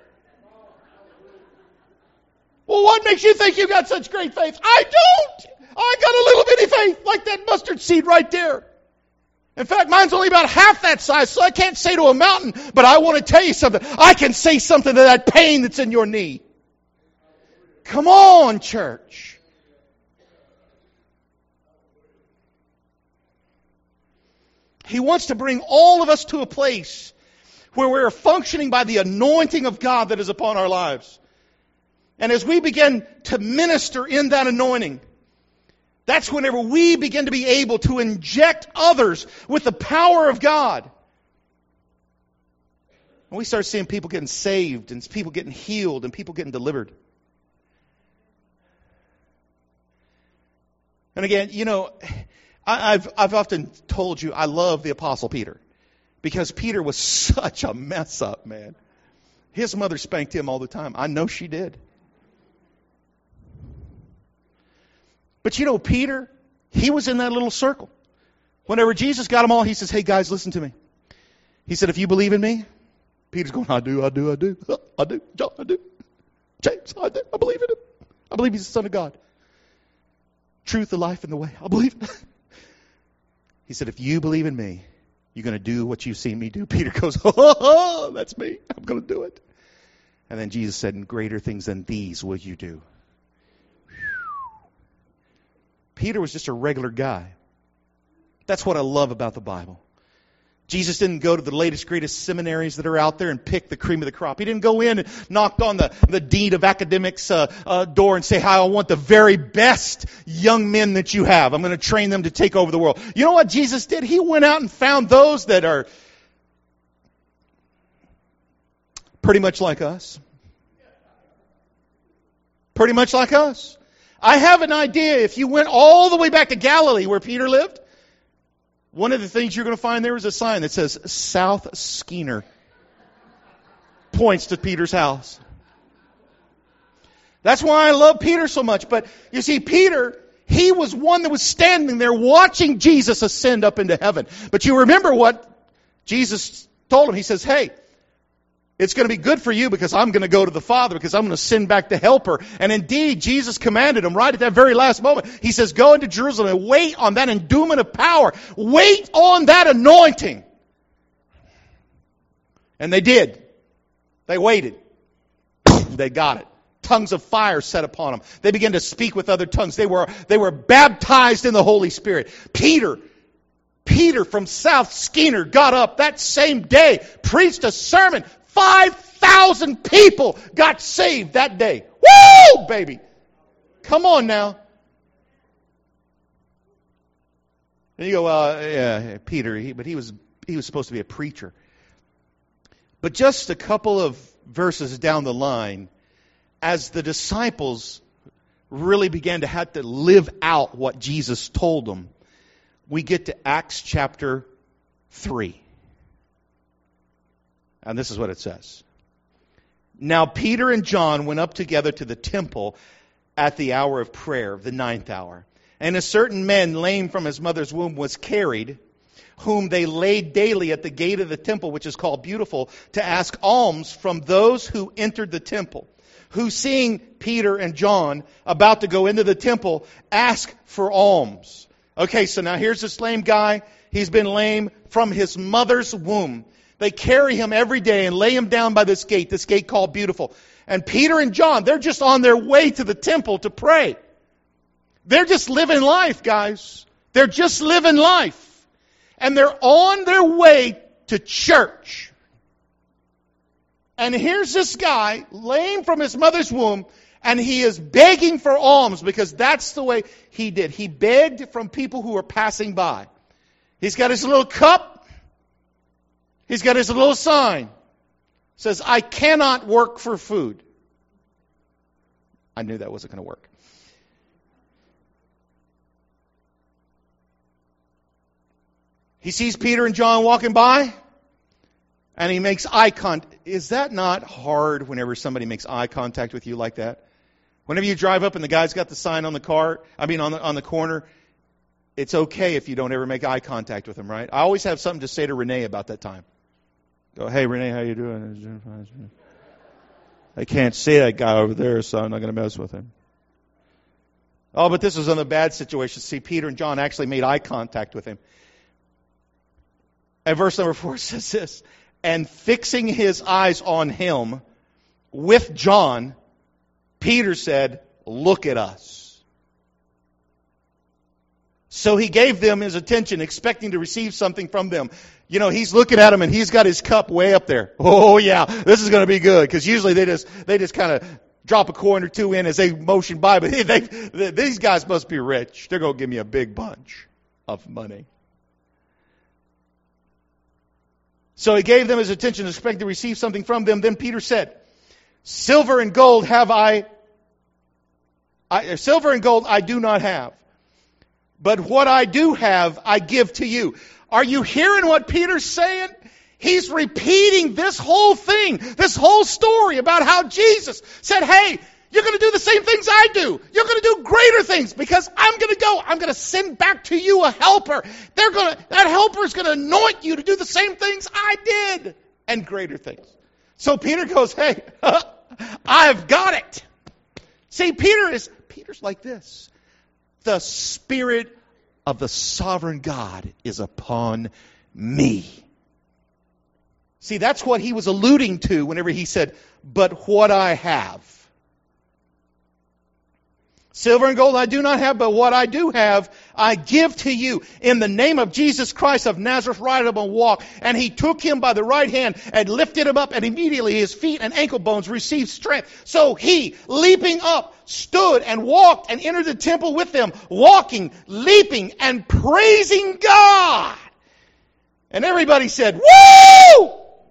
Well, what makes you think you got such great faith? I don't. I got a little bitty faith, like that mustard seed right there. In fact, mine's only about half that size, so I can't say to a mountain, but I want to tell you something. I can say something to that pain that's in your knee. Come on, church. He wants to bring all of us to a place where we're functioning by the anointing of God that is upon our lives. And as we begin to minister in that anointing, that's whenever we begin to be able to inject others with the power of God. And we start seeing people getting saved and people getting healed and people getting delivered. And again, you know, I, I've I've often told you I love the Apostle Peter because Peter was such a mess up, man. His mother spanked him all the time. I know she did. But you know, Peter, he was in that little circle. Whenever Jesus got them all, he says, hey guys, listen to me. He said, if you believe in me, Peter's going, I do, I do, I do, I do, John, I do, James, I do, I believe in him. I believe he's the Son of God. Truth, the life, and the way. I believe it. He said, if you believe in me, you're going to do what you've seen me do. Peter goes, oh, oh, oh, that's me. I'm going to do it. And then Jesus said, and greater things than these will you do. Peter was just a regular guy. That's what I love about the Bible. Jesus didn't go to the latest, greatest seminaries that are out there and pick the cream of the crop. He didn't go in and knock on the, the dean of academics uh, uh, door and say, hi, I want the very best young men that you have. I'm going to train them to take over the world. You know what Jesus did? He went out and found those that are pretty much like us. Pretty much like us. I have an idea, if you went all the way back to Galilee where Peter lived, one of the things you're going to find there is a sign that says South Skinner. Points to Peter's house. That's why I love Peter so much. But you see, Peter, he was one that was standing there watching Jesus ascend up into heaven. But you remember what Jesus told him. He says, hey, it's going to be good for you because I'm going to go to the Father because I'm going to send back the Helper. And indeed, Jesus commanded him right at that very last moment. He says, go into Jerusalem and wait on that endowment of power. Wait on that anointing. And they did. They waited. They got it. Tongues of fire set upon them. They began to speak with other tongues. They were, they were baptized in the Holy Spirit. Peter, Peter from South Skinner got up that same day, preached a sermon. Five thousand people got saved that day. Woo, baby! Come on now. And you go, uh, yeah, Peter, he, but he was he was supposed to be a preacher. But just a couple of verses down the line, as the disciples really began to have to live out what Jesus told them, we get to Acts chapter three. And this is what it says. Now Peter and John went up together to the temple at the hour of prayer, the ninth hour. And a certain man, lame from his mother's womb, was carried, whom they laid daily at the gate of the temple, which is called Beautiful, to ask alms from those who entered the temple, who, seeing Peter and John about to go into the temple, ask for alms. Okay, so now here's this lame guy. He's been lame from his mother's womb. They carry him every day and lay him down by this gate, this gate called Beautiful. And Peter and John, they're just on their way to the temple to pray. They're just living life, guys. They're just living life. And they're on their way to church. And here's this guy, lame from his mother's womb, and he is begging for alms because that's the way he did. He begged from people who were passing by. He's got his little cup. He's got his little sign. It says, I cannot work for food. I knew that wasn't going to work. He sees Peter and John walking by, and he makes eye contact. Is that not hard whenever somebody makes eye contact with you like that? Whenever you drive up and the guy's got the sign on the car, I mean on the on the corner, it's okay if you don't ever make eye contact with him, right? I always have something to say to Renee about that time. Go, hey Renee, how you doing? I can't see that guy over there, so I'm not going to mess with him. Oh, but this was in a bad situation. See, Peter and John actually made eye contact with him. And verse number four says this, and fixing his eyes on him with John, Peter said, look at us. So he gave them his attention, expecting to receive something from them. You know, he's looking at them and he's got his cup way up there. Oh yeah, this is going to be good. Because usually they just they just kind of drop a coin or two in as they motion by. But they, they, these guys must be rich. They're going to give me a big bunch of money. So he gave them his attention, expecting to receive something from them. Then Peter said, Silver and gold have I, I, silver and gold I do not have. But what I do have, I give to you. Are you hearing what Peter's saying? He's repeating this whole thing, this whole story about how Jesus said, hey, you're going to do the same things I do. You're going to do greater things because I'm going to go. I'm going to send back to you a helper. They're going to, that helper is going to anoint you to do the same things I did and greater things. So Peter goes, hey, I've got it. See, Peter is, Peter's like this. The Spirit of the sovereign God is upon me. See, that's what he was alluding to whenever he said, but what I have. Silver and gold I do not have, but what I do have, I give to you. In the name of Jesus Christ of Nazareth, rise up and walk. And he took him by the right hand and lifted him up, and immediately his feet and ankle bones received strength. So he, leaping up, stood and walked and entered the temple with them, walking, leaping, and praising God. And everybody said, woo!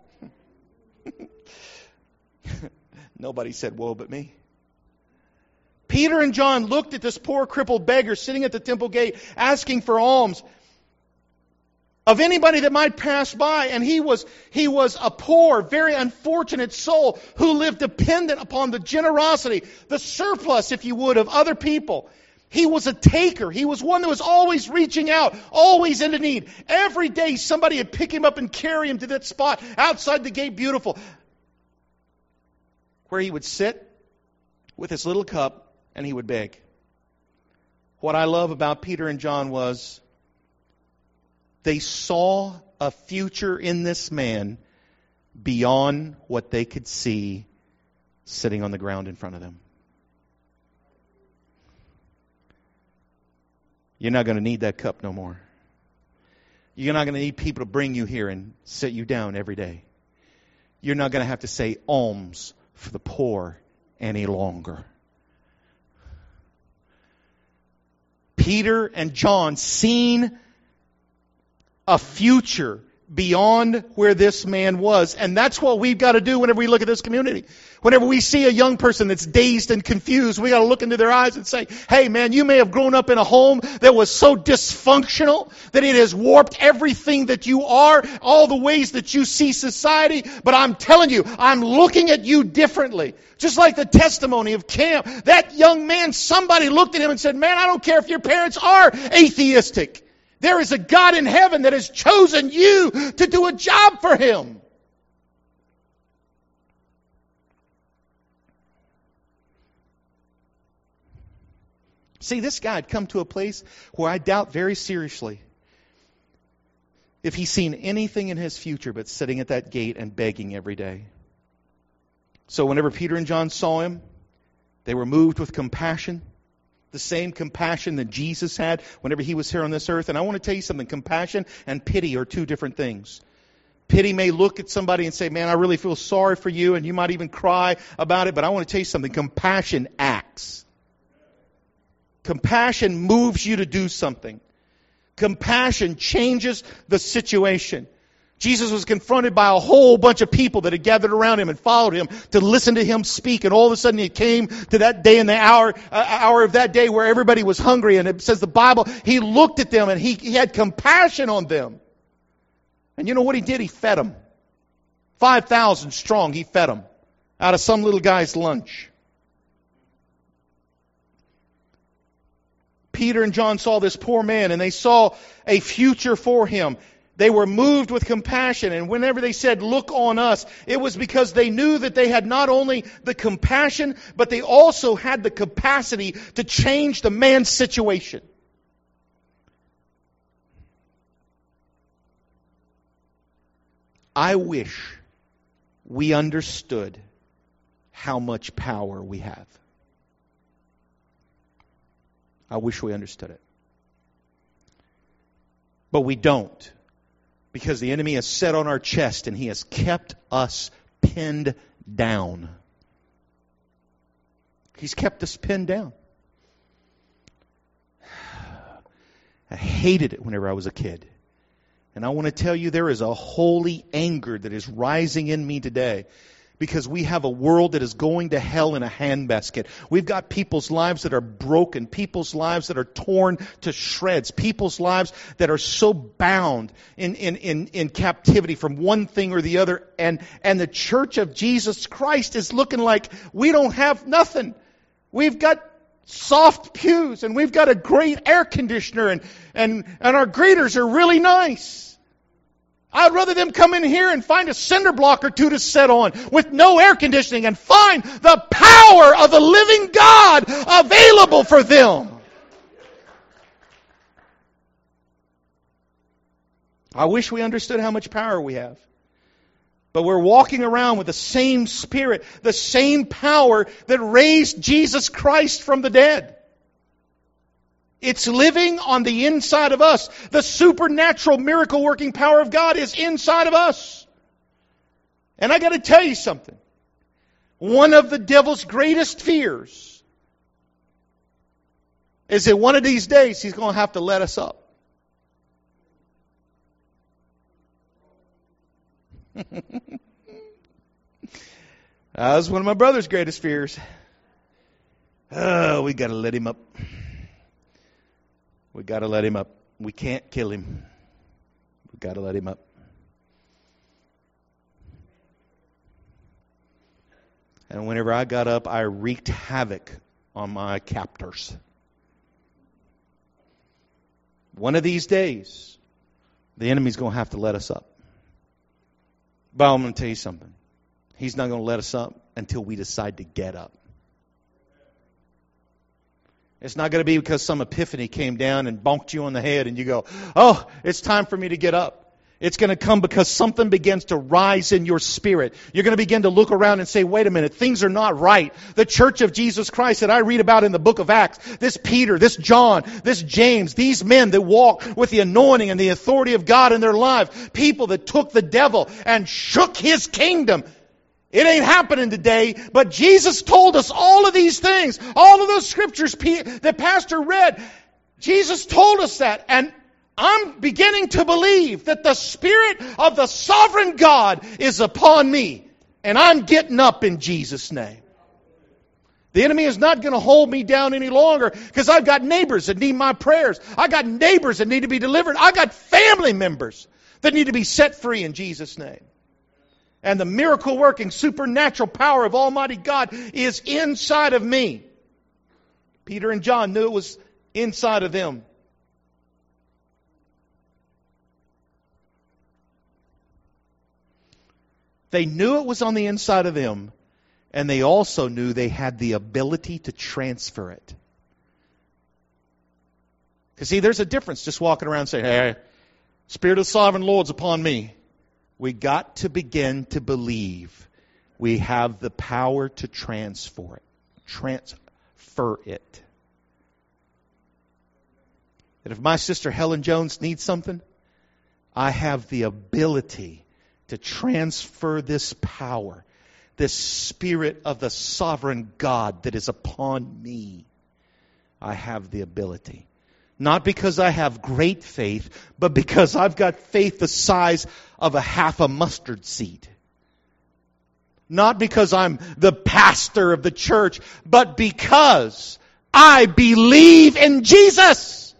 Nobody said, whoa, but me. Peter and John looked at this poor crippled beggar sitting at the temple gate asking for alms of anybody that might pass by. And he was, he was a poor, very unfortunate soul who lived dependent upon the generosity, the surplus, if you would, of other people. He was a taker. He was one that was always reaching out, always into need. Every day somebody would pick him up and carry him to that spot outside the gate Beautiful, where he would sit with his little cup and he would beg. What I love about Peter and John was they saw a future in this man beyond what they could see sitting on the ground in front of them. You're not going to need that cup no more. You're not going to need people to bring you here and sit you down every day. You're not going to have to say alms for the poor any longer. Peter and John seen a future beyond where this man was. And that's what we've got to do whenever we look at this community. Whenever we see a young person that's dazed and confused, we got to look into their eyes and say, hey man, you may have grown up in a home that was so dysfunctional that it has warped everything that you are, all the ways that you see society. But I'm telling you, I'm looking at you differently. Just like the testimony of Cam. That young man, somebody looked at him and said, man, I don't care if your parents are atheistic. There is a God in heaven that has chosen you to do a job for Him. See, this guy had come to a place where I doubt very seriously if he's seen anything in his future but sitting at that gate and begging every day. So whenever Peter and John saw him, they were moved with compassion, the same compassion that Jesus had whenever he was here on this earth. And I want to tell you something, compassion and pity are two different things. Pity may look at somebody and say, man, I really feel sorry for you, and you might even cry about it, but I want to tell you something, compassion acts. Compassion moves you to do something. Compassion changes the situation. Jesus was confronted by a whole bunch of people that had gathered around him and followed him to listen to him speak. And all of a sudden it came to that day and the hour, uh, hour of that day where everybody was hungry. And it says the Bible, he looked at them and he, he had compassion on them. And you know what he did? He fed them. five thousand strong, he fed them out of some little guy's lunch. Peter and John saw this poor man and they saw a future for him. They were moved with compassion, and whenever they said, look on us, it was because they knew that they had not only the compassion, but they also had the capacity to change the man's situation. I wish we understood how much power we have. I wish we understood it. But we don't. Because the enemy has set on our chest and he has kept us pinned down. He's kept us pinned down. I hated it whenever I was a kid. And I want to tell you there is a holy anger that is rising in me today. Because we have a world that is going to hell in a handbasket. We've got people's lives that are broken. People's lives that are torn to shreds. People's lives that are so bound in, in, in, in captivity from one thing or the other. And, and the Church of Jesus Christ is looking like we don't have nothing. We've got soft pews and we've got a great air conditioner and, and, and our greeters are really nice. I'd rather them come in here and find a cinder block or two to sit on with no air conditioning and find the power of the living God available for them. I wish we understood how much power we have. But we're walking around with the same spirit, the same power that raised Jesus Christ from the dead. It's living on the inside of us. The supernatural miracle working power of God is inside of us. And I got to tell you something. One of the devil's greatest fears is that one of these days he's going to have to let us up. That was one of my brother's greatest fears. Oh, we got to let him up. We got to let him up. We can't kill him. We got to let him up. And whenever I got up, I wreaked havoc on my captors. One of these days, the enemy's going to have to let us up. But I'm going to tell you something. He's not going to let us up until we decide to get up. It's not going to be because some epiphany came down and bonked you on the head and you go, oh, it's time for me to get up. It's going to come because something begins to rise in your spirit. You're going to begin to look around and say, wait a minute, things are not right. The Church of Jesus Christ that I read about in the book of Acts, this Peter, this John, this James, these men that walk with the anointing and the authority of God in their lives, people that took the devil and shook his kingdom. It ain't happening today, but Jesus told us all of these things. All of those scriptures that Pastor read, Jesus told us that. And I'm beginning to believe that the Spirit of the sovereign God is upon me. And I'm getting up in Jesus' name. The enemy is not going to hold me down any longer because I've got neighbors that need my prayers. I got neighbors that need to be delivered. I got family members that need to be set free in Jesus' name. And the miracle-working, supernatural power of Almighty God is inside of me. Peter and John knew it was inside of them. They knew it was on the inside of them, and they also knew they had the ability to transfer it. Because see, there's a difference just walking around saying, hey, Spirit of the Sovereign Lord's upon me. We got to begin to believe we have the power to transfer it. Transfer it. That if my sister Helen Jones needs something, I have the ability to transfer this power, this Spirit of the sovereign God that is upon me. I have the ability. Not because I have great faith, but because I've got faith the size of a half a mustard seed. Not because I'm the pastor of the church, but because I believe in Jesus.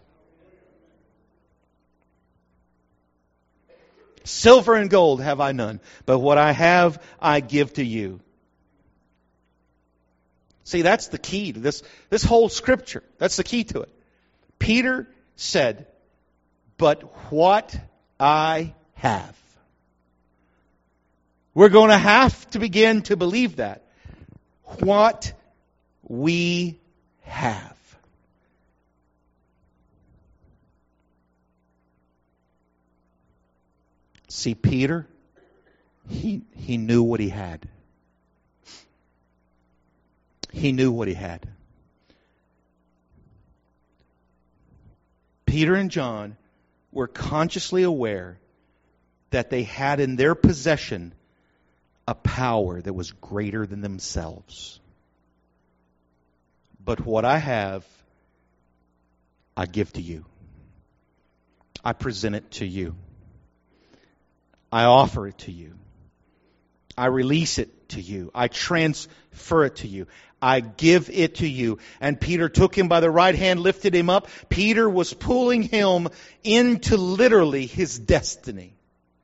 Silver and gold have I none, but what I have I give to you. See, that's the key to this, this whole scripture. That's the key to it. Peter said, but what I have. We're going to have to begin to believe that. What we have. See, Peter, he, he knew what he had. He knew what he had. Peter and John were consciously aware that they had in their possession a power that was greater than themselves. But what I have, I give to you. I present it to you. I offer it to you. I release it to you. I transfer it to you. I give it to you. And Peter took him by the right hand, lifted him up. Peter was pulling him into literally his destiny.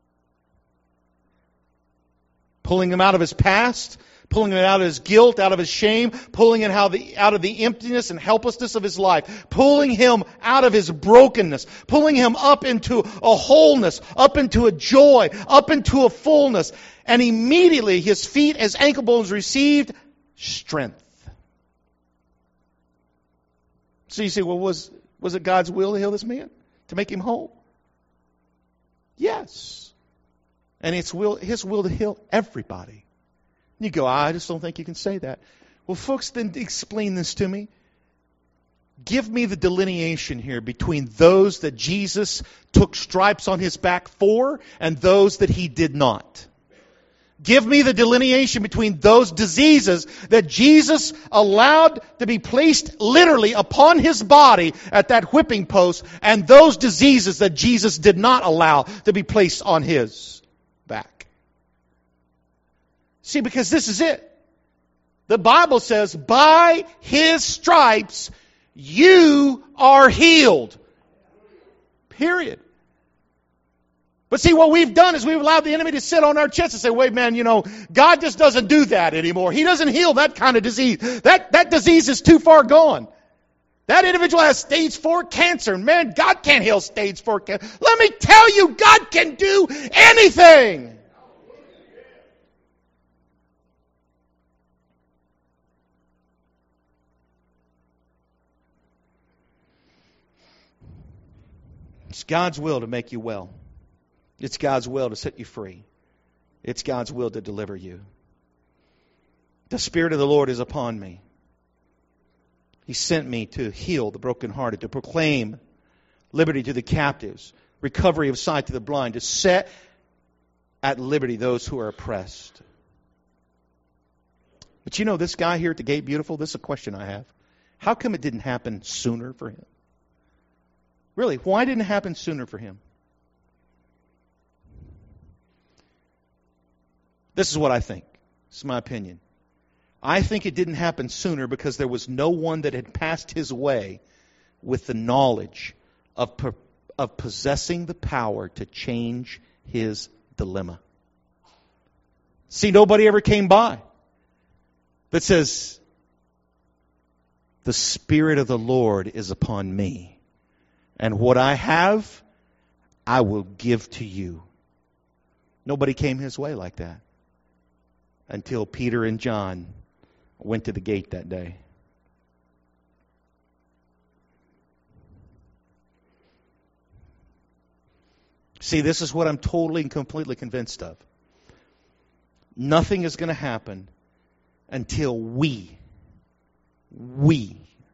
Pulling him out of his past, pulling him out of his guilt, out of his shame, pulling him out of the, out of the emptiness and helplessness of his life, pulling him out of his brokenness, pulling him up into a wholeness, up into a joy, up into a fullness. And immediately his feet, his ankle bones received strength. So you say, well, was, was it God's will to heal this man? To make him whole? Yes. And it's will, His will to heal everybody. You go, I just don't think you can say that. Well, folks, then explain this to me. Give me the delineation here between those that Jesus took stripes on his back for and those that he did not. Give me the delineation between those diseases that Jesus allowed to be placed literally upon his body at that whipping post and those diseases that Jesus did not allow to be placed on his back. See, because this is it. The Bible says, by his stripes you are healed. Period. But see, what we've done is we've allowed the enemy to sit on our chest and say, wait, man, you know, God just doesn't do that anymore. He doesn't heal that kind of disease. That, that disease is too far gone. That individual has stage four cancer. Man, God can't heal stage four cancer. Let me tell you, God can do anything. It's God's will to make you well. It's God's will to set you free. It's God's will to deliver you. The Spirit of the Lord is upon me. He sent me to heal the brokenhearted, to proclaim liberty to the captives, recovery of sight to the blind, to set at liberty those who are oppressed. But you know, this guy here at the Gate Beautiful, this is a question I have. How come it didn't happen sooner for him? Really, why didn't it happen sooner for him? This is what I think. This is my opinion. I think it didn't happen sooner because there was no one that had passed his way with the knowledge of, of possessing the power to change his dilemma. See, nobody ever came by that says, the Spirit of the Lord is upon me, and what I have, I will give to you. Nobody came his way like that until Peter and John went to the gate that day. See, this is what I'm totally and completely convinced of. Nothing is going to happen until we, we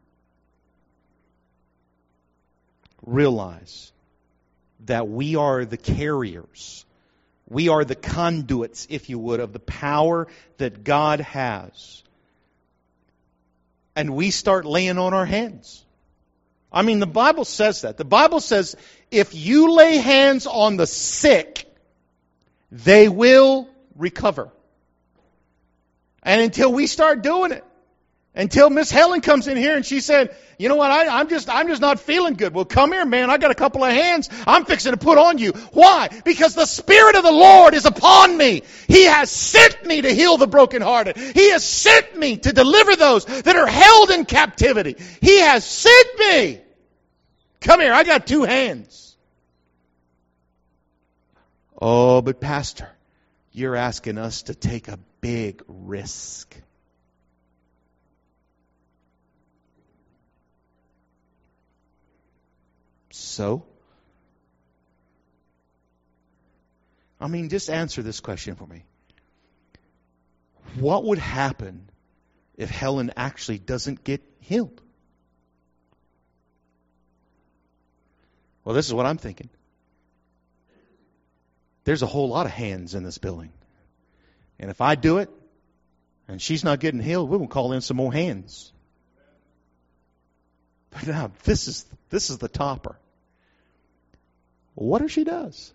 realize that we are the carriers. We are the conduits, if you would, of the power that God has. And we start laying on our hands. I mean, the Bible says that. The Bible says, if you lay hands on the sick, they will recover. And until we start doing it, until Miss Helen comes in here and she said, you know what, I, I'm just I'm just not feeling good. Well, come here, man. I got a couple of hands I'm fixing to put on you. Why? Because the Spirit of the Lord is upon me. He has sent me to heal the brokenhearted. He has sent me to deliver those that are held in captivity. He has sent me. Come here, I got two hands. Oh, but Pastor, you're asking us to take a big risk. So? I mean, just answer this question for me. What would happen if Helen actually doesn't get healed? Well, this is what I'm thinking. There's a whole lot of hands in this building. And if I do it, and she's not getting healed, we will call in some more hands. But now, this is this is the topper. What if she does?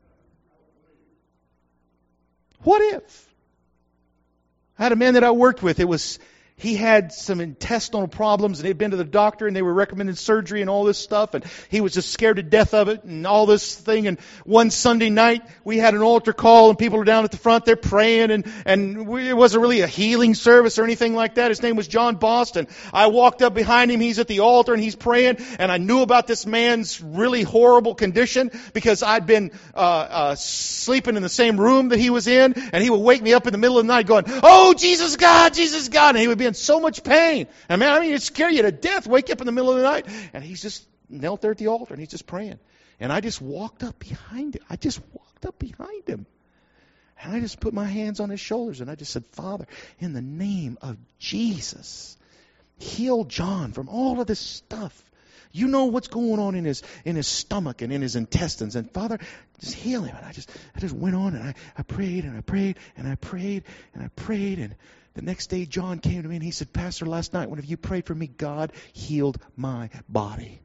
What if? I had a man that I worked with. It was he had some intestinal problems, and he'd been to the doctor, and they were recommending surgery and all this stuff, and he was just scared to death of it and all this thing. And one Sunday night, we had an altar call, and people were down at the front there praying, and, and we, it wasn't really a healing service or anything like that. His name was John Boston. I walked up behind him. He's at the altar, and he's praying, and I knew about this man's really horrible condition because I'd been uh, uh, sleeping in the same room that he was in, and he would wake me up in the middle of the night going, "Oh, Jesus God, Jesus God," and he would be in so much pain. And man, I mean, it'd scare you to death. Wake you up in the middle of the night. And he's just knelt there at the altar and he's just praying. And I just walked up behind him. I just walked up behind him. And I just put my hands on his shoulders and I just said, "Father, in the name of Jesus, heal John from all of this stuff. You know what's going on in his in his stomach and in his intestines. And Father, just heal him." And I just I just went on and I, I prayed and I prayed and I prayed and I prayed and the next day John came to me and he said, "Pastor, last night whenever you prayed for me, God healed my body.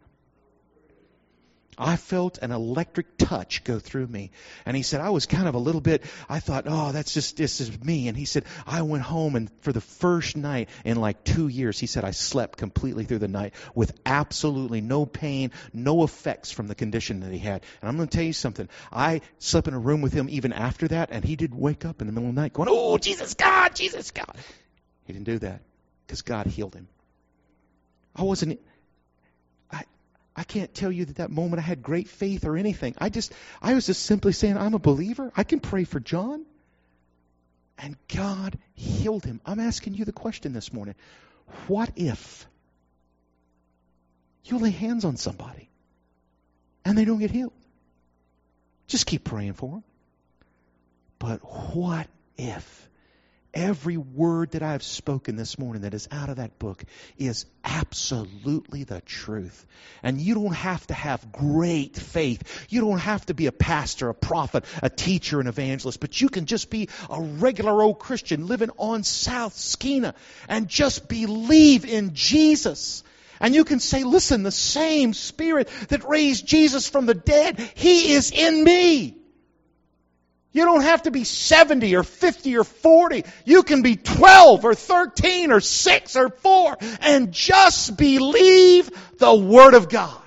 I felt an electric touch go through me." And he said, I was kind of a little bit, I thought, oh, that's just, this is me. And he said, I went home and for the first night in like two years, he said, I slept completely through the night with absolutely no pain, no effects from the condition that he had. And I'm going to tell you something. I slept in a room with him even after that, and he did wake up in the middle of the night going, "Oh, Jesus God, Jesus God." He didn't do that because God healed him. I wasn't... I can't tell you that that moment I had great faith or anything. I just, I was just simply saying, I'm a believer. I can pray for John. And God healed him. I'm asking you the question this morning. What if you lay hands on somebody and they don't get healed? Just keep praying for them. But what if every word that I've spoken this morning that is out of that book is absolutely the truth? And you don't have to have great faith. You don't have to be a pastor, a prophet, a teacher, an evangelist, but you can just be a regular old Christian living on South Skeena and just believe in Jesus. And you can say, listen, the same Spirit that raised Jesus from the dead, He is in me. You don't have to be seventy or fifty or forty. You can be twelve or thirteen or six or four and just believe the Word of God.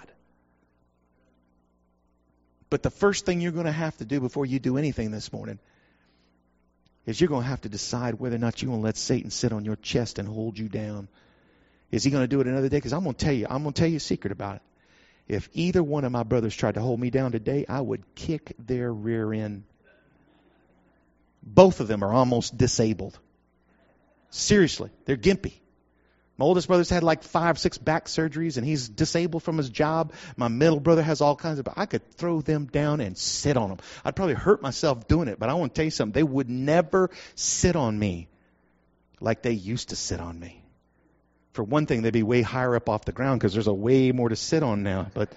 But the first thing you're going to have to do before you do anything this morning is you're going to have to decide whether or not you're going to let Satan sit on your chest and hold you down. Is he going to do it another day? Because I'm going to tell you, I'm going to tell you a secret about it. If either one of my brothers tried to hold me down today, I would kick their rear end. Both of them are almost disabled. Seriously, they're gimpy. My oldest brother's had like five, six back surgeries, and he's disabled from his job. My middle brother has all kinds of... I could throw them down and sit on them. I'd probably hurt myself doing it, but I want to tell you something. They would never sit on me like they used to sit on me. For one thing, they'd be way higher up off the ground because there's a way more to sit on now. But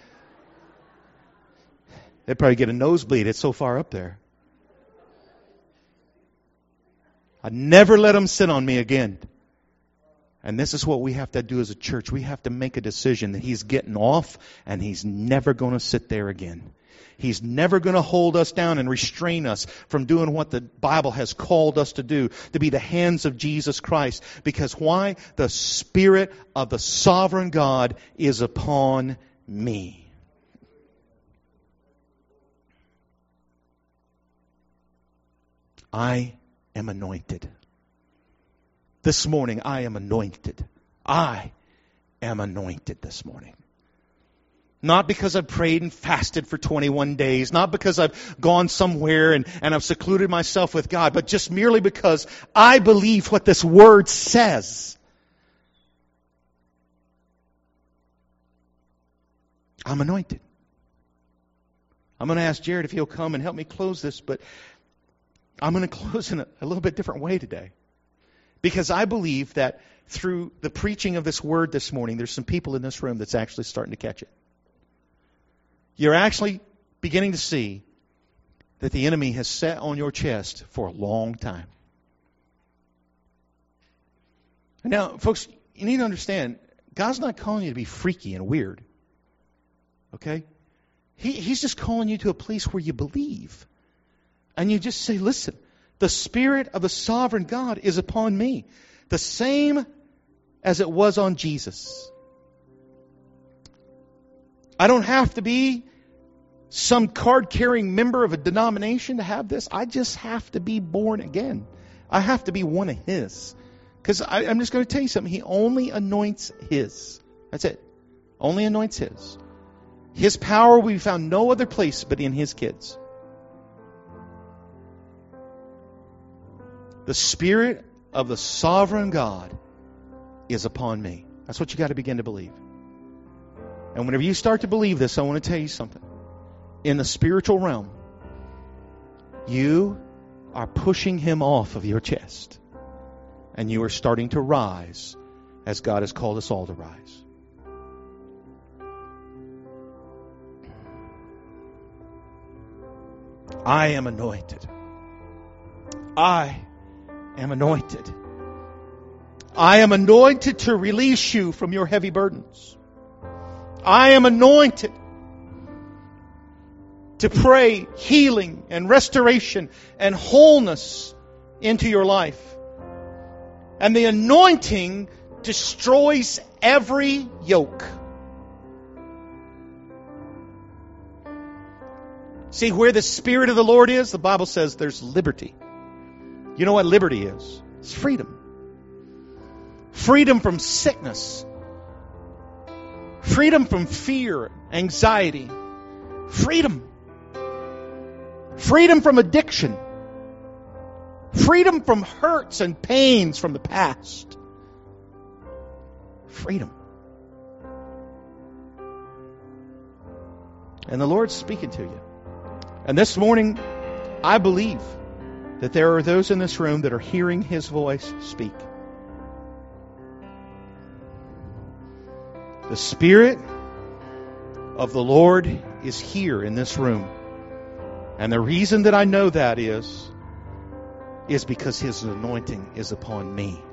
they'd probably get a nosebleed. It's so far up there. I'd never let them sit on me again. And this is what we have to do as a church. We have to make a decision that he's getting off and he's never going to sit there again. He's never going to hold us down and restrain us from doing what the Bible has called us to do, to be the hands of Jesus Christ. Because why? The Spirit of the sovereign God is upon me. I am anointed. This morning, I am anointed. I am anointed this morning. Not because I've prayed and fasted for twenty-one days. Not because I've gone somewhere and, and I've secluded myself with God. But just merely because I believe what this Word says. I'm anointed. I'm going to ask Jared if he'll come and help me close this. But I'm going to close in a, a little bit different way today. Because I believe that through the preaching of this word this morning, there's some people in this room that's actually starting to catch it. You're actually beginning to see that the enemy has sat on your chest for a long time. Now, folks, you need to understand, God's not calling you to be freaky and weird. Okay? He, he's just calling you to a place where you believe. And you just say, listen, the Spirit of the sovereign God is upon me. The same as it was on Jesus. I don't have to be some card-carrying member of a denomination to have this. I just have to be born again. I have to be one of His. Because I'm just going to tell you something. He only anoints His. That's it. Only anoints His. His power will be found no other place but in His kids. The Spirit of the sovereign God is upon me. That's what you got to begin to believe. And whenever you start to believe this, I want to tell you something. In the spiritual realm, you are pushing Him off of your chest. And you are starting to rise as God has called us all to rise. I am anointed. I am anointed. I am anointed to release you from your heavy burdens. I am anointed to pray healing and restoration and wholeness into your life. And the anointing destroys every yoke. See, where the Spirit of the Lord is, the Bible says there's liberty. You know what liberty is? It's freedom. Freedom from sickness. Freedom from fear, anxiety. Freedom. Freedom from addiction. Freedom from hurts and pains from the past. Freedom. And the Lord's speaking to you. And this morning, I believe that there are those in this room that are hearing His voice speak. The Spirit of the Lord is here in this room. And the reason that I know that is, is because His anointing is upon me.